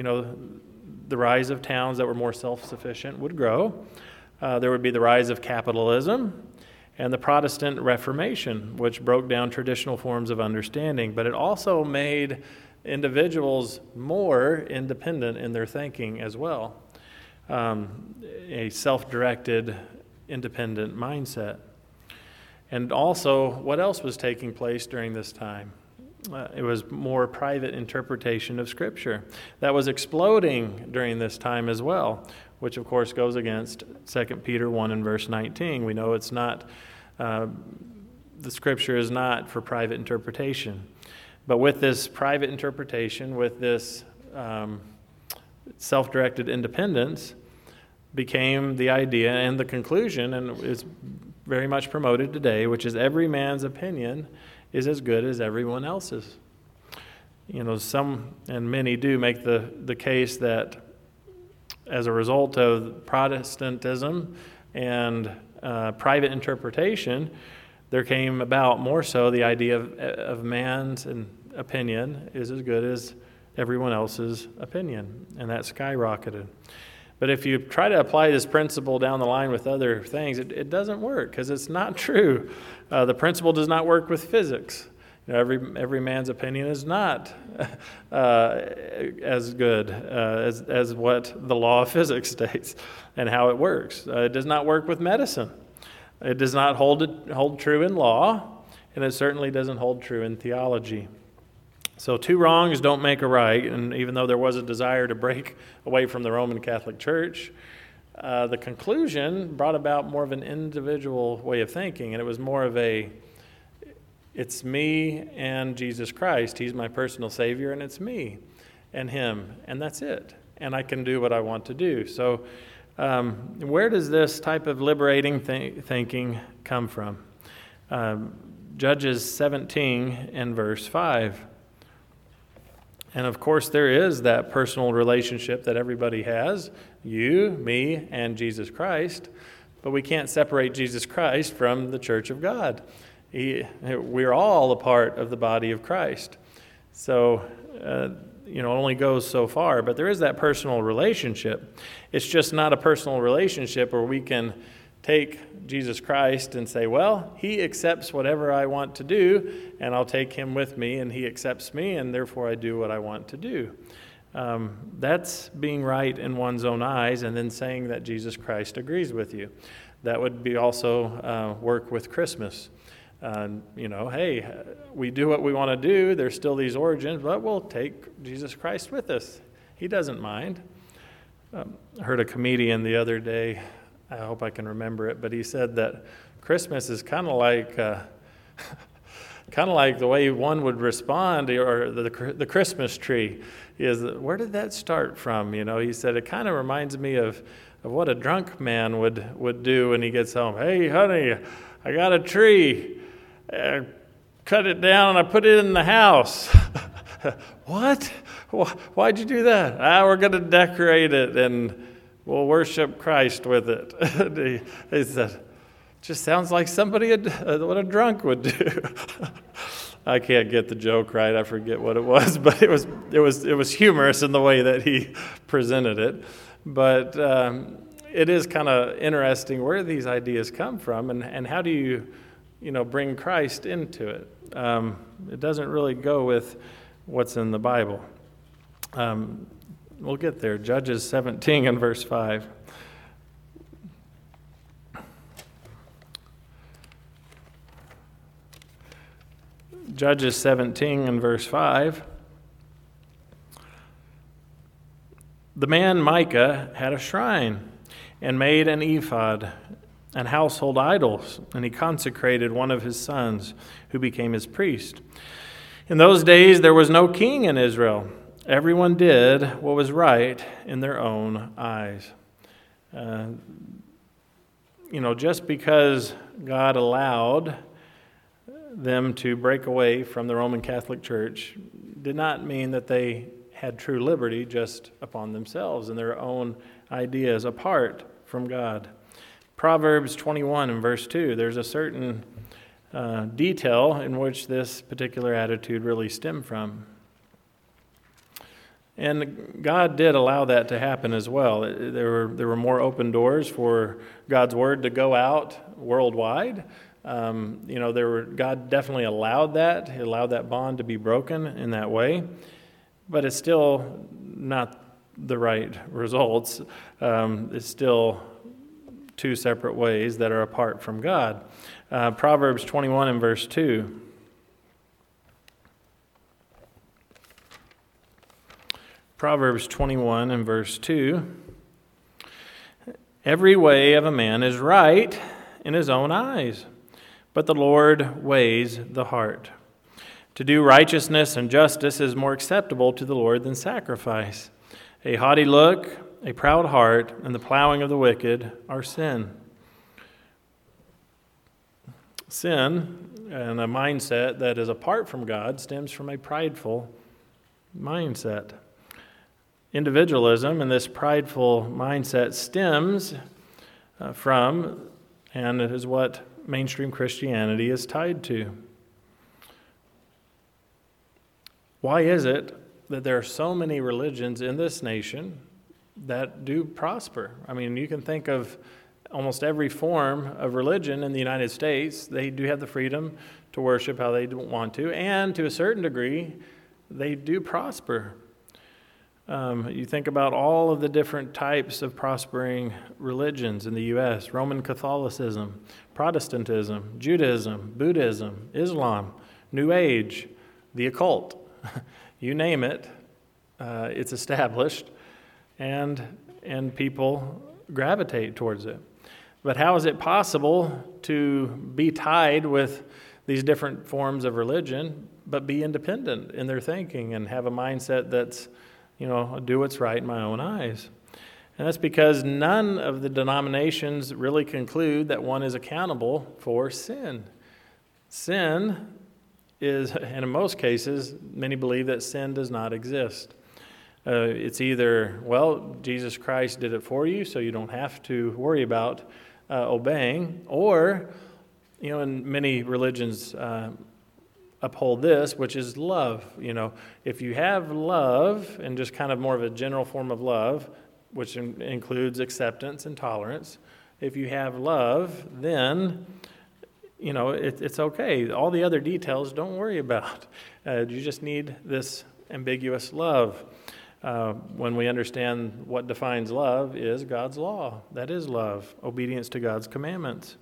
Speaker 1: the rise of towns that were more self-sufficient would grow. There would be the rise of capitalism and the Protestant Reformation, which broke down traditional forms of understanding. But it also made individuals more independent in their thinking as well. A self-directed, independent mindset. And also, what else was taking place during this time? It was more private interpretation of Scripture that was exploding during this time as well, which of course goes against 2 Peter 1 and verse 19. We know it's not, the Scripture is not for private interpretation. But with this private interpretation, with this self-directed independence, became the idea and the conclusion, and is very much promoted today, which is every man's opinion is as good as everyone else's. Some and many do make the case that as a result of Protestantism and private interpretation, there came about more so the idea of man's opinion is as good as everyone else's opinion, and that skyrocketed. But if you try to apply this principle down the line with other things, it doesn't work because it's not true. The principle does not work with physics. Every man's opinion is not as good as what the law of physics states and how it works. It does not work with medicine. It does not hold true in law, and it certainly doesn't hold true in theology. So two wrongs don't make a right, and even though there was a desire to break away from the Roman Catholic Church, the conclusion brought about more of an individual way of thinking, and it was more of it's me and Jesus Christ. He's my personal Savior, and it's me and Him, and that's it. And I can do what I want to do. So where does this type of liberating thinking come from? Judges 17 and verse 5. And of course, there is that personal relationship that everybody has, you, me, and Jesus Christ, but we can't separate Jesus Christ from the church of God. We're all a part of the body of Christ. So, it only goes so far, but there is that personal relationship. It's just not a personal relationship where we can take Jesus Christ and say, well, He accepts whatever I want to do, and I'll take Him with me, and He accepts me, and therefore I do what I want to do. That's being right in one's own eyes and then saying that Jesus Christ agrees with you. That would be also work with Christmas. Hey, we do what we want to do. There's still these origins, but we'll take Jesus Christ with us. He doesn't mind. I heard a comedian the other day, I hope I can remember it, but he said that Christmas is kind of like the way one would respond, or the Christmas tree is, where did that start from? He said it kind of reminds me of what a drunk man would do when he gets home. Hey, honey, I got a tree. Cut it down and I put it in the house. What? Why'd you do that? We're going to decorate it and we'll worship Christ with it. He said, just sounds like what a drunk would do. I can't get the joke right. I forget what it was, but it was humorous in the way that he presented it. But it is kind of interesting where these ideas come from and how do you bring Christ into it. It doesn't really go with what's in the Bible. We'll get there. Judges 17 and verse 5. Judges 17 and verse 5. The man Micah had a shrine and made an ephod and household idols, and he consecrated one of his sons, who became his priest. In those days there was no king in Israel. Everyone did what was right in their own eyes. Just because God allowed them to break away from the Roman Catholic Church did not mean that they had true liberty just upon themselves and their own ideas apart from God. Proverbs 21 and verse 2, there's a certain detail in which this particular attitude really stemmed from. And God did allow that to happen as well. There were more open doors for God's word to go out worldwide. God definitely allowed that. He allowed that bond to be broken in that way. But it's still not the right results. It's still two separate ways that are apart from God. Proverbs 21 and verse 2. Proverbs 21 and verse 2. Every way of a man is right in his own eyes, but the Lord weighs the heart. To do righteousness and justice is more acceptable to the Lord than sacrifice. A haughty look, a proud heart, and the plowing of the wicked are sin. Sin and a mindset that is apart from God stems from a prideful mindset. Individualism and this prideful mindset stems from, and it is what mainstream Christianity is tied to. Why is it that there are so many religions in this nation that do prosper? I mean, you can think of almost every form of religion in the United States. They do have the freedom to worship how they want to, and to a certain degree, they do prosper. You think about all of the different types of prospering religions in the U.S. Roman Catholicism, Protestantism, Judaism, Buddhism, Islam, New Age, the occult. You name it, it's established, and people gravitate towards it. But how is it possible to be tied with these different forms of religion, but be independent in their thinking and have a mindset that's, do what's right in my own eyes? And that's because none of the denominations really conclude that one is accountable for sin. Sin is, and in most cases, many believe that sin does not exist. It's either, well, Jesus Christ did it for you, so you don't have to worry about obeying, or, and many religions uphold this, which is love. If you have love, and just kind of more of a general form of love, which includes acceptance and tolerance, if you have love, then it's okay. All the other details, don't worry about. You just need this ambiguous love. When we understand what defines love is God's law. That is love, obedience to God's commandments.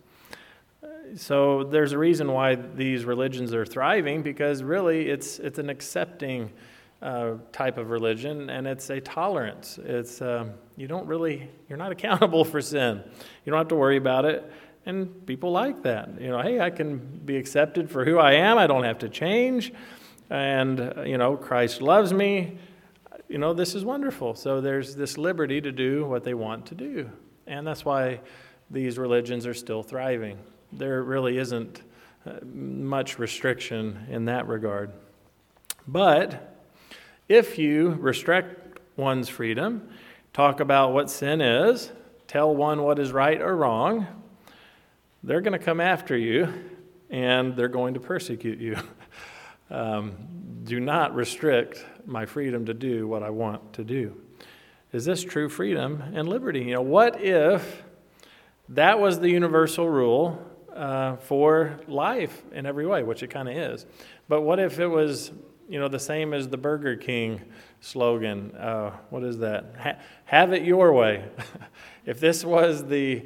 Speaker 1: So there's a reason why these religions are thriving, because really it's an accepting type of religion, and it's a tolerance. It's you're not accountable for sin. You don't have to worry about it. And people like that. Hey, I can be accepted for who I am. I don't have to change. And, Christ loves me. This is wonderful. So there's this liberty to do what they want to do. And that's why these religions are still thriving. There really isn't much restriction in that regard. But if you restrict one's freedom, talk about what sin is, tell one what is right or wrong, they're going to come after you, and they're going to persecute you. Do not restrict my freedom to do what I want to do. Is this true freedom and liberty? What if that was the universal rule for life in every way, which it kind of is. But what if it was, the same as the Burger King slogan? What is that? Have it your way. If this was the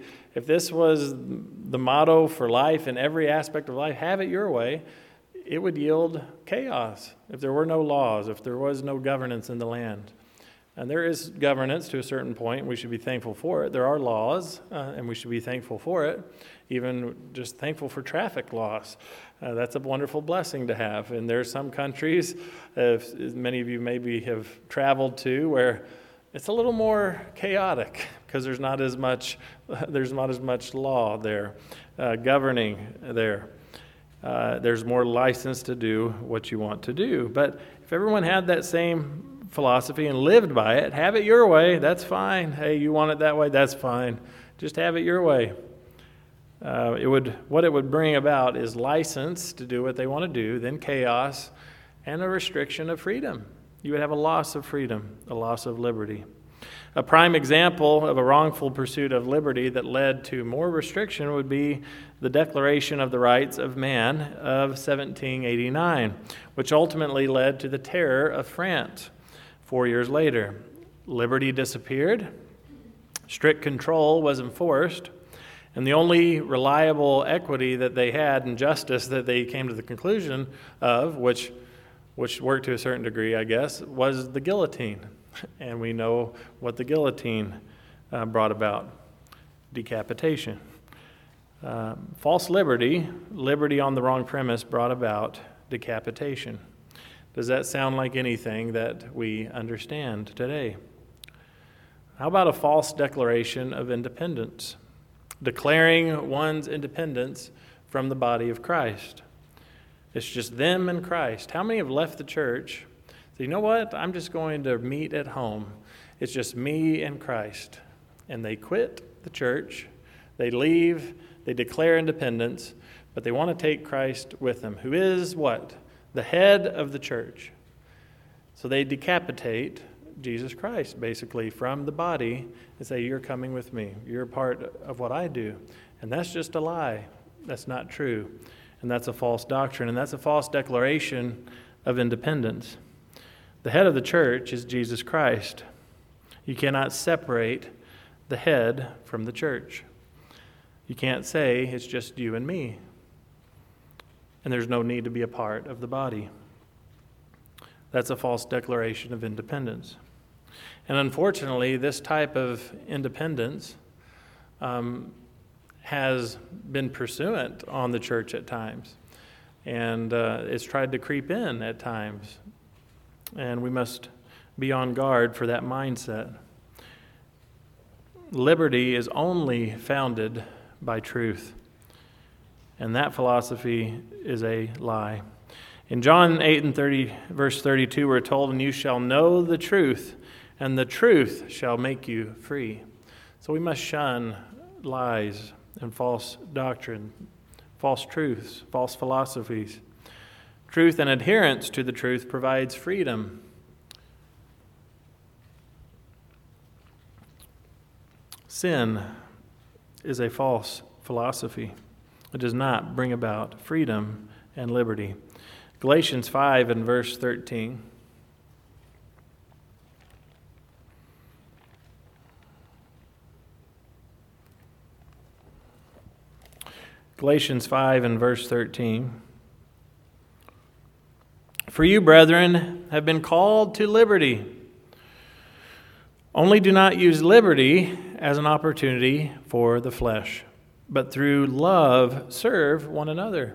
Speaker 1: motto for life in every aspect of life, have it your way, it would yield chaos if there were no laws, if there was no governance in the land. And there is governance to a certain point. We should be thankful for it. There are laws, and we should be thankful for it, even just thankful for traffic laws. That's a wonderful blessing to have. And there are some countries, as many of you maybe have traveled to, where it's a little more chaotic because there's not as much law there governing there. There's more license to do what you want to do. But if everyone had that same philosophy and lived by it, have it your way, that's fine. Hey, you want it that way, that's fine. Just have it your way. What it would bring about is license to do what they want to do, then chaos, and a restriction of freedom. You would have a loss of freedom, a loss of liberty. A prime example of a wrongful pursuit of liberty that led to more restriction would be the Declaration of the Rights of Man of 1789, which ultimately led to the terror of France 4 years later. Liberty disappeared, strict control was enforced, and the only reliable equity that they had and justice that they came to the conclusion of, which worked to a certain degree, I guess, was the guillotine. And we know what the guillotine brought about: decapitation. False liberty on the wrong premise, brought about decapitation. Does that sound like anything that we understand today? How about a false declaration of independence? Declaring one's independence from the body of Christ. It's just them and Christ. How many have left the church So you know what? I'm just going to meet at home. It's just me and Christ. And they quit the church. They leave. They declare independence. But they want to take Christ with them, who is what? The head of the church. So they decapitate Jesus Christ, basically, from the body and say, you're coming with me. You're a part of what I do. And that's just a lie. That's not true. And that's a false doctrine. And that's a false declaration of independence. The head of the church is Jesus Christ. You cannot separate the head from the church. You can't say it's just you and me. And there's no need to be a part of the body. That's a false declaration of independence. And unfortunately, this type of independence has been pursuant on the church at times. And it's tried to creep in at times. And we must be on guard for that mindset. Liberty is only founded by truth. And that philosophy is a lie. In John 8 and 30, verse 32, we're told, and you shall know the truth, and the truth shall make you free. So we must shun lies and false doctrine, false truths, false philosophies. Truth and adherence to the truth provides freedom. Sin is a false philosophy. It does not bring about freedom and liberty. Galatians 5 and verse 13. Galatians 5 and verse 13. For you, brethren, have been called to liberty. Only do not use liberty as an opportunity for the flesh, but through love serve one another.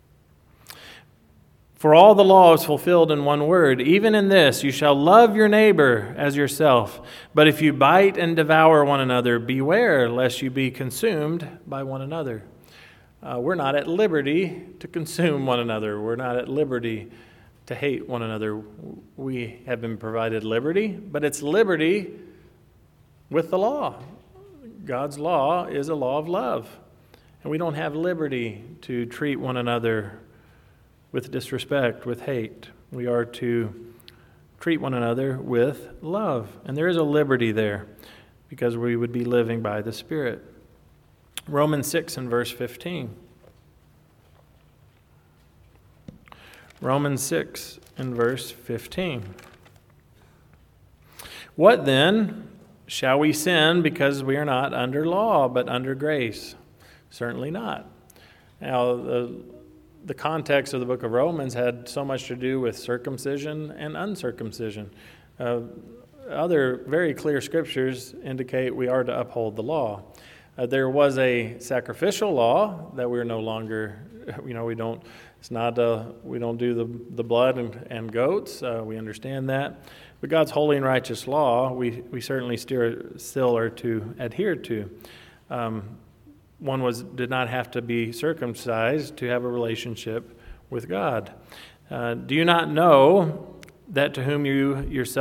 Speaker 1: For all the law is fulfilled in one word, even in this, you shall love your neighbor as yourself. But if you bite and devour one another, beware lest you be consumed by one another. We're not at liberty to consume one another. We're not at liberty to hate one another. We have been provided liberty, but it's liberty with the law. God's law is a law of love. And we don't have liberty to treat one another with disrespect, with hate. We are to treat one another with love. And there is a liberty there because we would be living by the Spirit. Romans 6 and verse 15. Romans 6 and verse 15. What then? Shall we sin because we are not under law, but under grace? Certainly not. Now, the context of the book of Romans had so much to do with circumcision and uncircumcision. Other very clear scriptures indicate we are to uphold the law. There was a sacrificial law that we're no longer, we don't do the blood and goats. We understand that. But God's holy and righteous law, we certainly still are to adhere to. One did not have to be circumcised to have a relationship with God. Do you not know that to whom you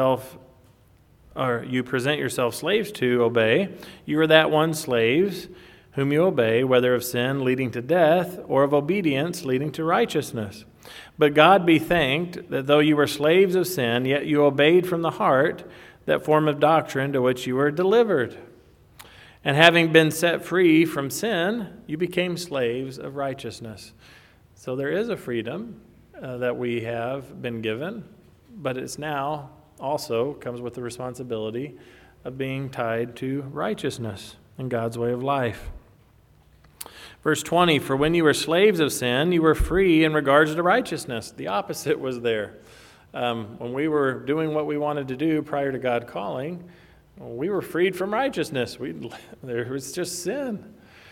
Speaker 1: present yourself slaves to obey, you are that one slaves whom you obey, whether of sin leading to death or of obedience leading to righteousness. But God be thanked that though you were slaves of sin, yet you obeyed from the heart that form of doctrine to which you were delivered. And having been set free from sin, you became slaves of righteousness. So there is a freedom that we have been given, but it's now also comes with the responsibility of being tied to righteousness and God's way of life. Verse 20, for when you were slaves of sin, you were free in regards to righteousness. The opposite was there. When we were doing what we wanted to do prior to God calling, we were freed from righteousness. There was just sin.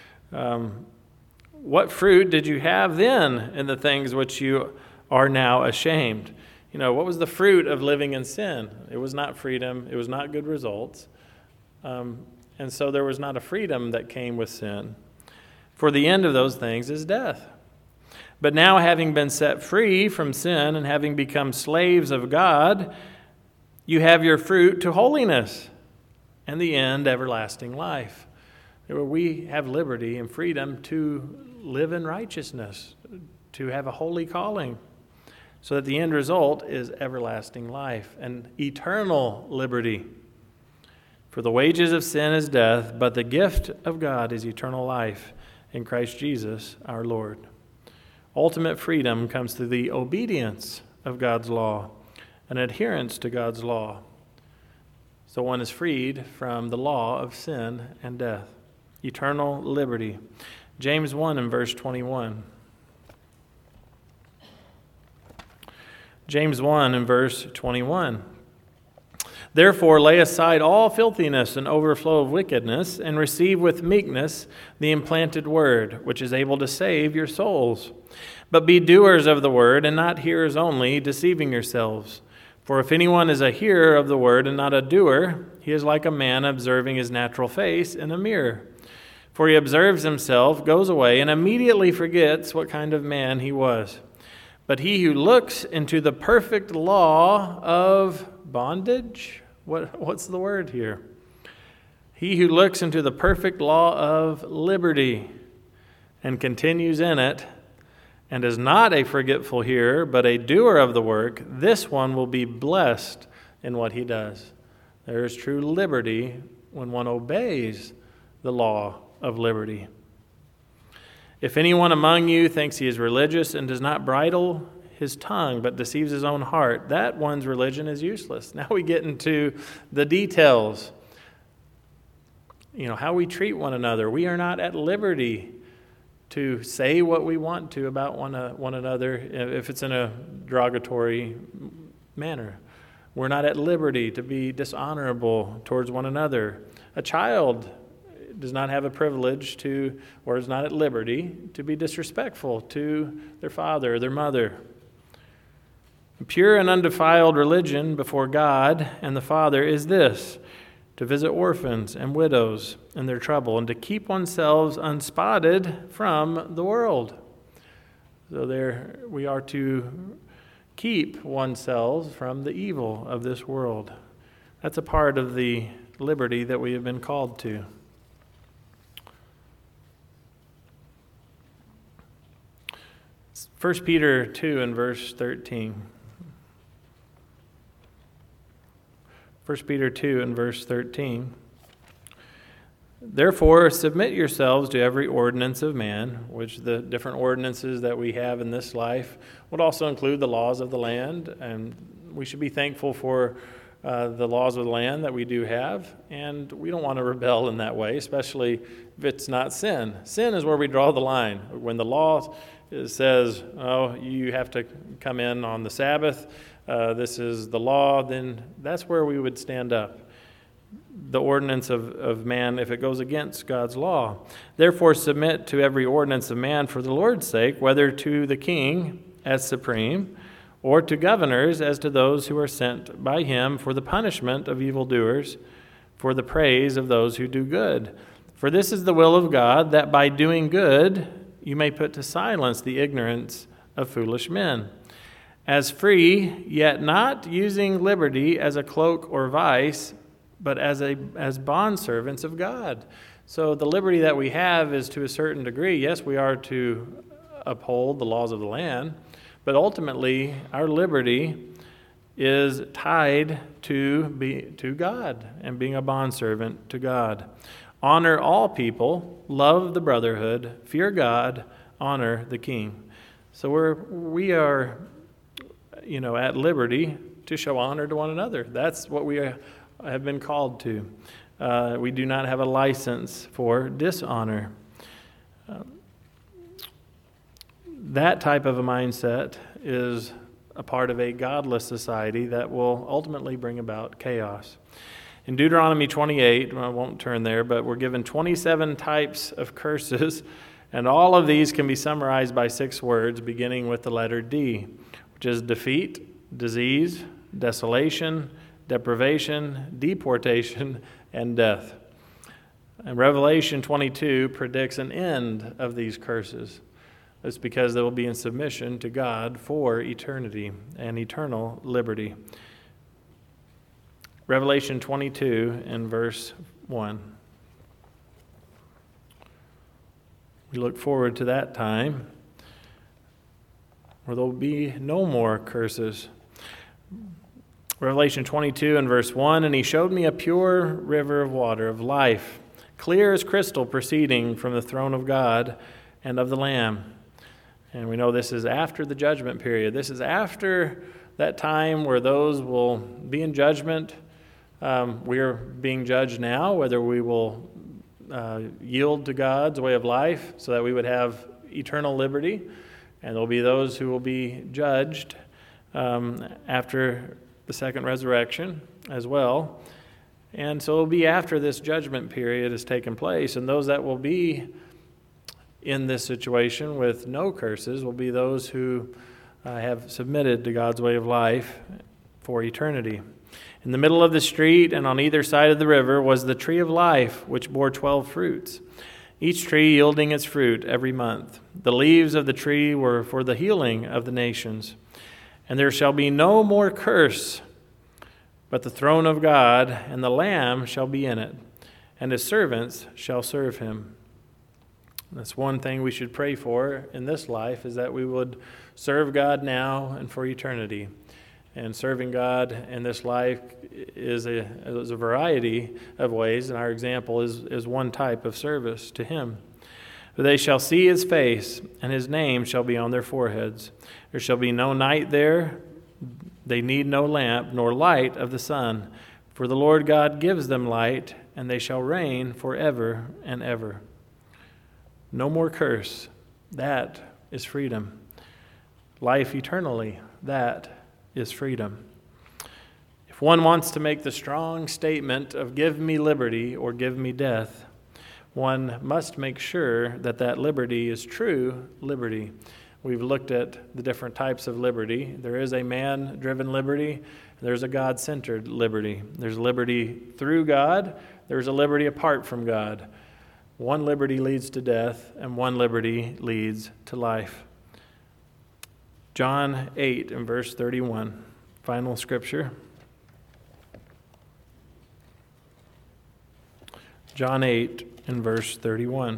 Speaker 1: What fruit did you have then in the things which you are now ashamed? What was the fruit of living in sin? It was not freedom. It was not good results. And so there was not a freedom that came with sin. For the end of those things is death. But now, having been set free from sin and having become slaves of God, you have your fruit to holiness, and the end, everlasting life. Where we have liberty and freedom to live in righteousness, to have a holy calling, so that the end result is everlasting life and eternal liberty. For the wages of sin is death, but the gift of God is eternal life in Christ Jesus our Lord. Ultimate freedom comes through the obedience of God's law and adherence to God's law. So one is freed from the law of sin and death. Eternal liberty. James 1 and verse 21. James 1 and verse 21. Therefore lay aside all filthiness and overflow of wickedness, and receive with meekness the implanted word, which is able to save your souls. But be doers of the word, and not hearers only, deceiving yourselves. For if anyone is a hearer of the word and not a doer, he is like a man observing his natural face in a mirror. For he observes himself, goes away, and immediately forgets what kind of man he was. But he who looks into the perfect law of bondage, what's the word here? He who looks into the perfect law of liberty and continues in it, and is not a forgetful hearer, but a doer of the work, this one will be blessed in what he does. There is true liberty when one obeys the law of liberty. If anyone among you thinks he is religious and does not bridle his tongue but deceives his own heart, that one's religion is useless. Now we get into the details. How we treat one another. We are not at liberty to say what we want to about one another if it's in a derogatory manner. We're not at liberty to be dishonorable towards one another. A child does not have a privilege to, or is not at liberty to be disrespectful to their father or their mother. Pure and undefiled religion before God and the Father is this: to visit orphans and widows in their trouble, and to keep oneself unspotted from the world. So there we are to keep oneself from the evil of this world. That's a part of the liberty that we have been called to. 1 Peter 2 and verse 13. 1 Peter 2 and verse 13. Therefore, submit yourselves to every ordinance of man, which the different ordinances that we have in this life would also include the laws of the land, and we should be thankful for the laws of the land that we do have, and we don't want to rebel in that way, especially if it's not sin. Sin is where we draw the line. When the law says, you have to come in on the Sabbath, this is the law, then that's where we would stand up. The ordinance of man, if it goes against God's law. Therefore, submit to every ordinance of man for the Lord's sake, whether to the king as supreme, or to governors as to those who are sent by him for the punishment of evildoers, for the praise of those who do good. For this is the will of God, that by doing good you may put to silence the ignorance of foolish men. As free, yet not using liberty as a cloak or vice, but as bondservants of God. So the liberty that we have is to a certain degree. Yes, we are to uphold the laws of the land, but ultimately our liberty is tied to God and being a bondservant to God. Honor all people, love the brotherhood, fear God, honor the king. So we are at liberty to show honor to one another. That's what we have been called to. We do not have a license for dishonor. That type of a mindset is a part of a godless society that will ultimately bring about chaos. In Deuteronomy 28, I won't turn there, but we're given 27 types of curses, and all of these can be summarized by 6 words, beginning with the letter D, which is defeat, disease, desolation, deprivation, deportation, and death. And Revelation 22 predicts an end of these curses. It's because they will be in submission to God for eternity and eternal liberty. Revelation 22 and verse 1. We look forward to that time where there will be no more curses. Revelation 22 and verse 1, and he showed me a pure river of water of life, clear as crystal, proceeding from the throne of God and of the Lamb. And we know this is after the judgment period. This is after that time where those will be in judgment. We are being judged now, whether we will yield to God's way of life so that we would have eternal liberty. And there will be those who will be judged after the second resurrection as well. And so it will be after this judgment period has taken place. And those that will be in this situation with no curses will be those who have submitted to God's way of life for eternity. In the middle of the street and on either side of the river was the tree of life, which bore 12 fruits, each tree yielding its fruit every month. The leaves of the tree were for the healing of the nations. And there shall be no more curse, but the throne of God and the Lamb shall be in it, and his servants shall serve him. That's one thing we should pray for in this life, is that we would serve God now and for eternity. And serving God in this life is a variety of ways, and our example is one type of service to him. For they shall see his face, and his name shall be on their foreheads. There shall be no night there. They need no lamp, nor light of the sun. For the Lord God gives them light, and they shall reign forever and ever. No more curse. That is freedom. Life eternally. That is freedom. If one wants to make the strong statement of give me liberty or give me death, one must make sure that that liberty is true liberty. We've looked at the different types of liberty. There is a man-driven liberty. There's a God-centered liberty. There's liberty through God. There's a liberty apart from God. One liberty leads to death, and one liberty leads to life. John 8 and verse 31, final scripture. John 8 and verse 31.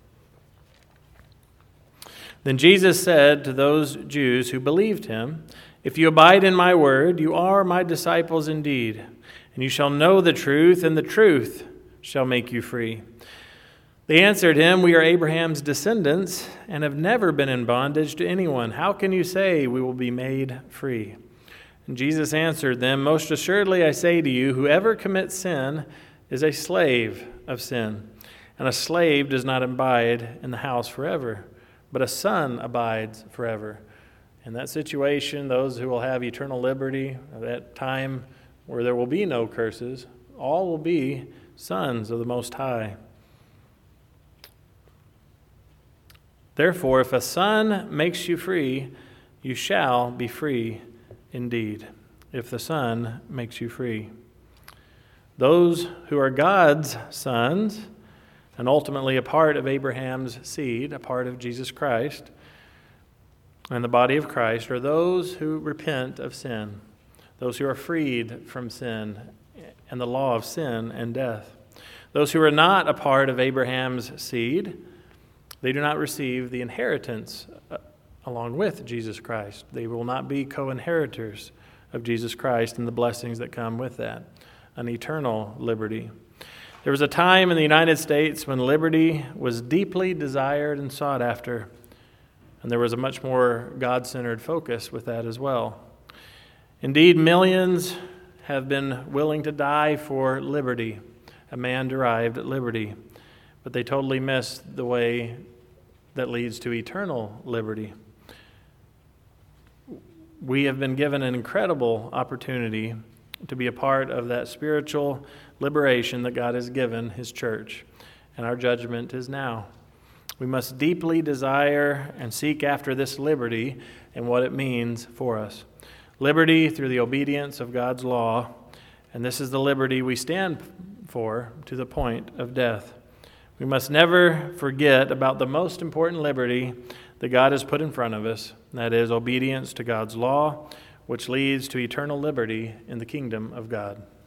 Speaker 1: Then Jesus said to those Jews who believed him, "If you abide in my word, you are my disciples indeed, and you shall know the truth, and the truth shall make you free." They answered him, "We are Abraham's descendants and have never been in bondage to anyone. How can you say we will be made free?" And Jesus answered them, "Most assuredly I say to you, whoever commits sin is a slave of sin. And a slave does not abide in the house forever, but a son abides forever." In that situation, those who will have eternal liberty, at that time where there will be no curses, all will be sons of the Most High. Therefore, if a son makes you free, you shall be free indeed. If the Son makes you free. Those who are God's sons, and ultimately a part of Abraham's seed, a part of Jesus Christ, and the body of Christ, are those who repent of sin, those who are freed from sin and the law of sin and death. Those who are not a part of Abraham's seed, they do not receive the inheritance along with Jesus Christ. They will not be co-inheritors of Jesus Christ and the blessings that come with that, an eternal liberty. There was a time in the United States when liberty was deeply desired and sought after, and there was a much more God-centered focus with that as well. Indeed, millions have been willing to die for liberty, a man-derived liberty, but they totally missed the way that leads to eternal liberty. We have been given an incredible opportunity to be a part of that spiritual liberation that God has given his church, and our judgment is now. We must deeply desire and seek after this liberty and what it means for us. Liberty through the obedience of God's law, and this is the liberty we stand for to the point of death. We must never forget about the most important liberty that God has put in front of us. That is obedience to God's law, which leads to eternal liberty in the kingdom of God.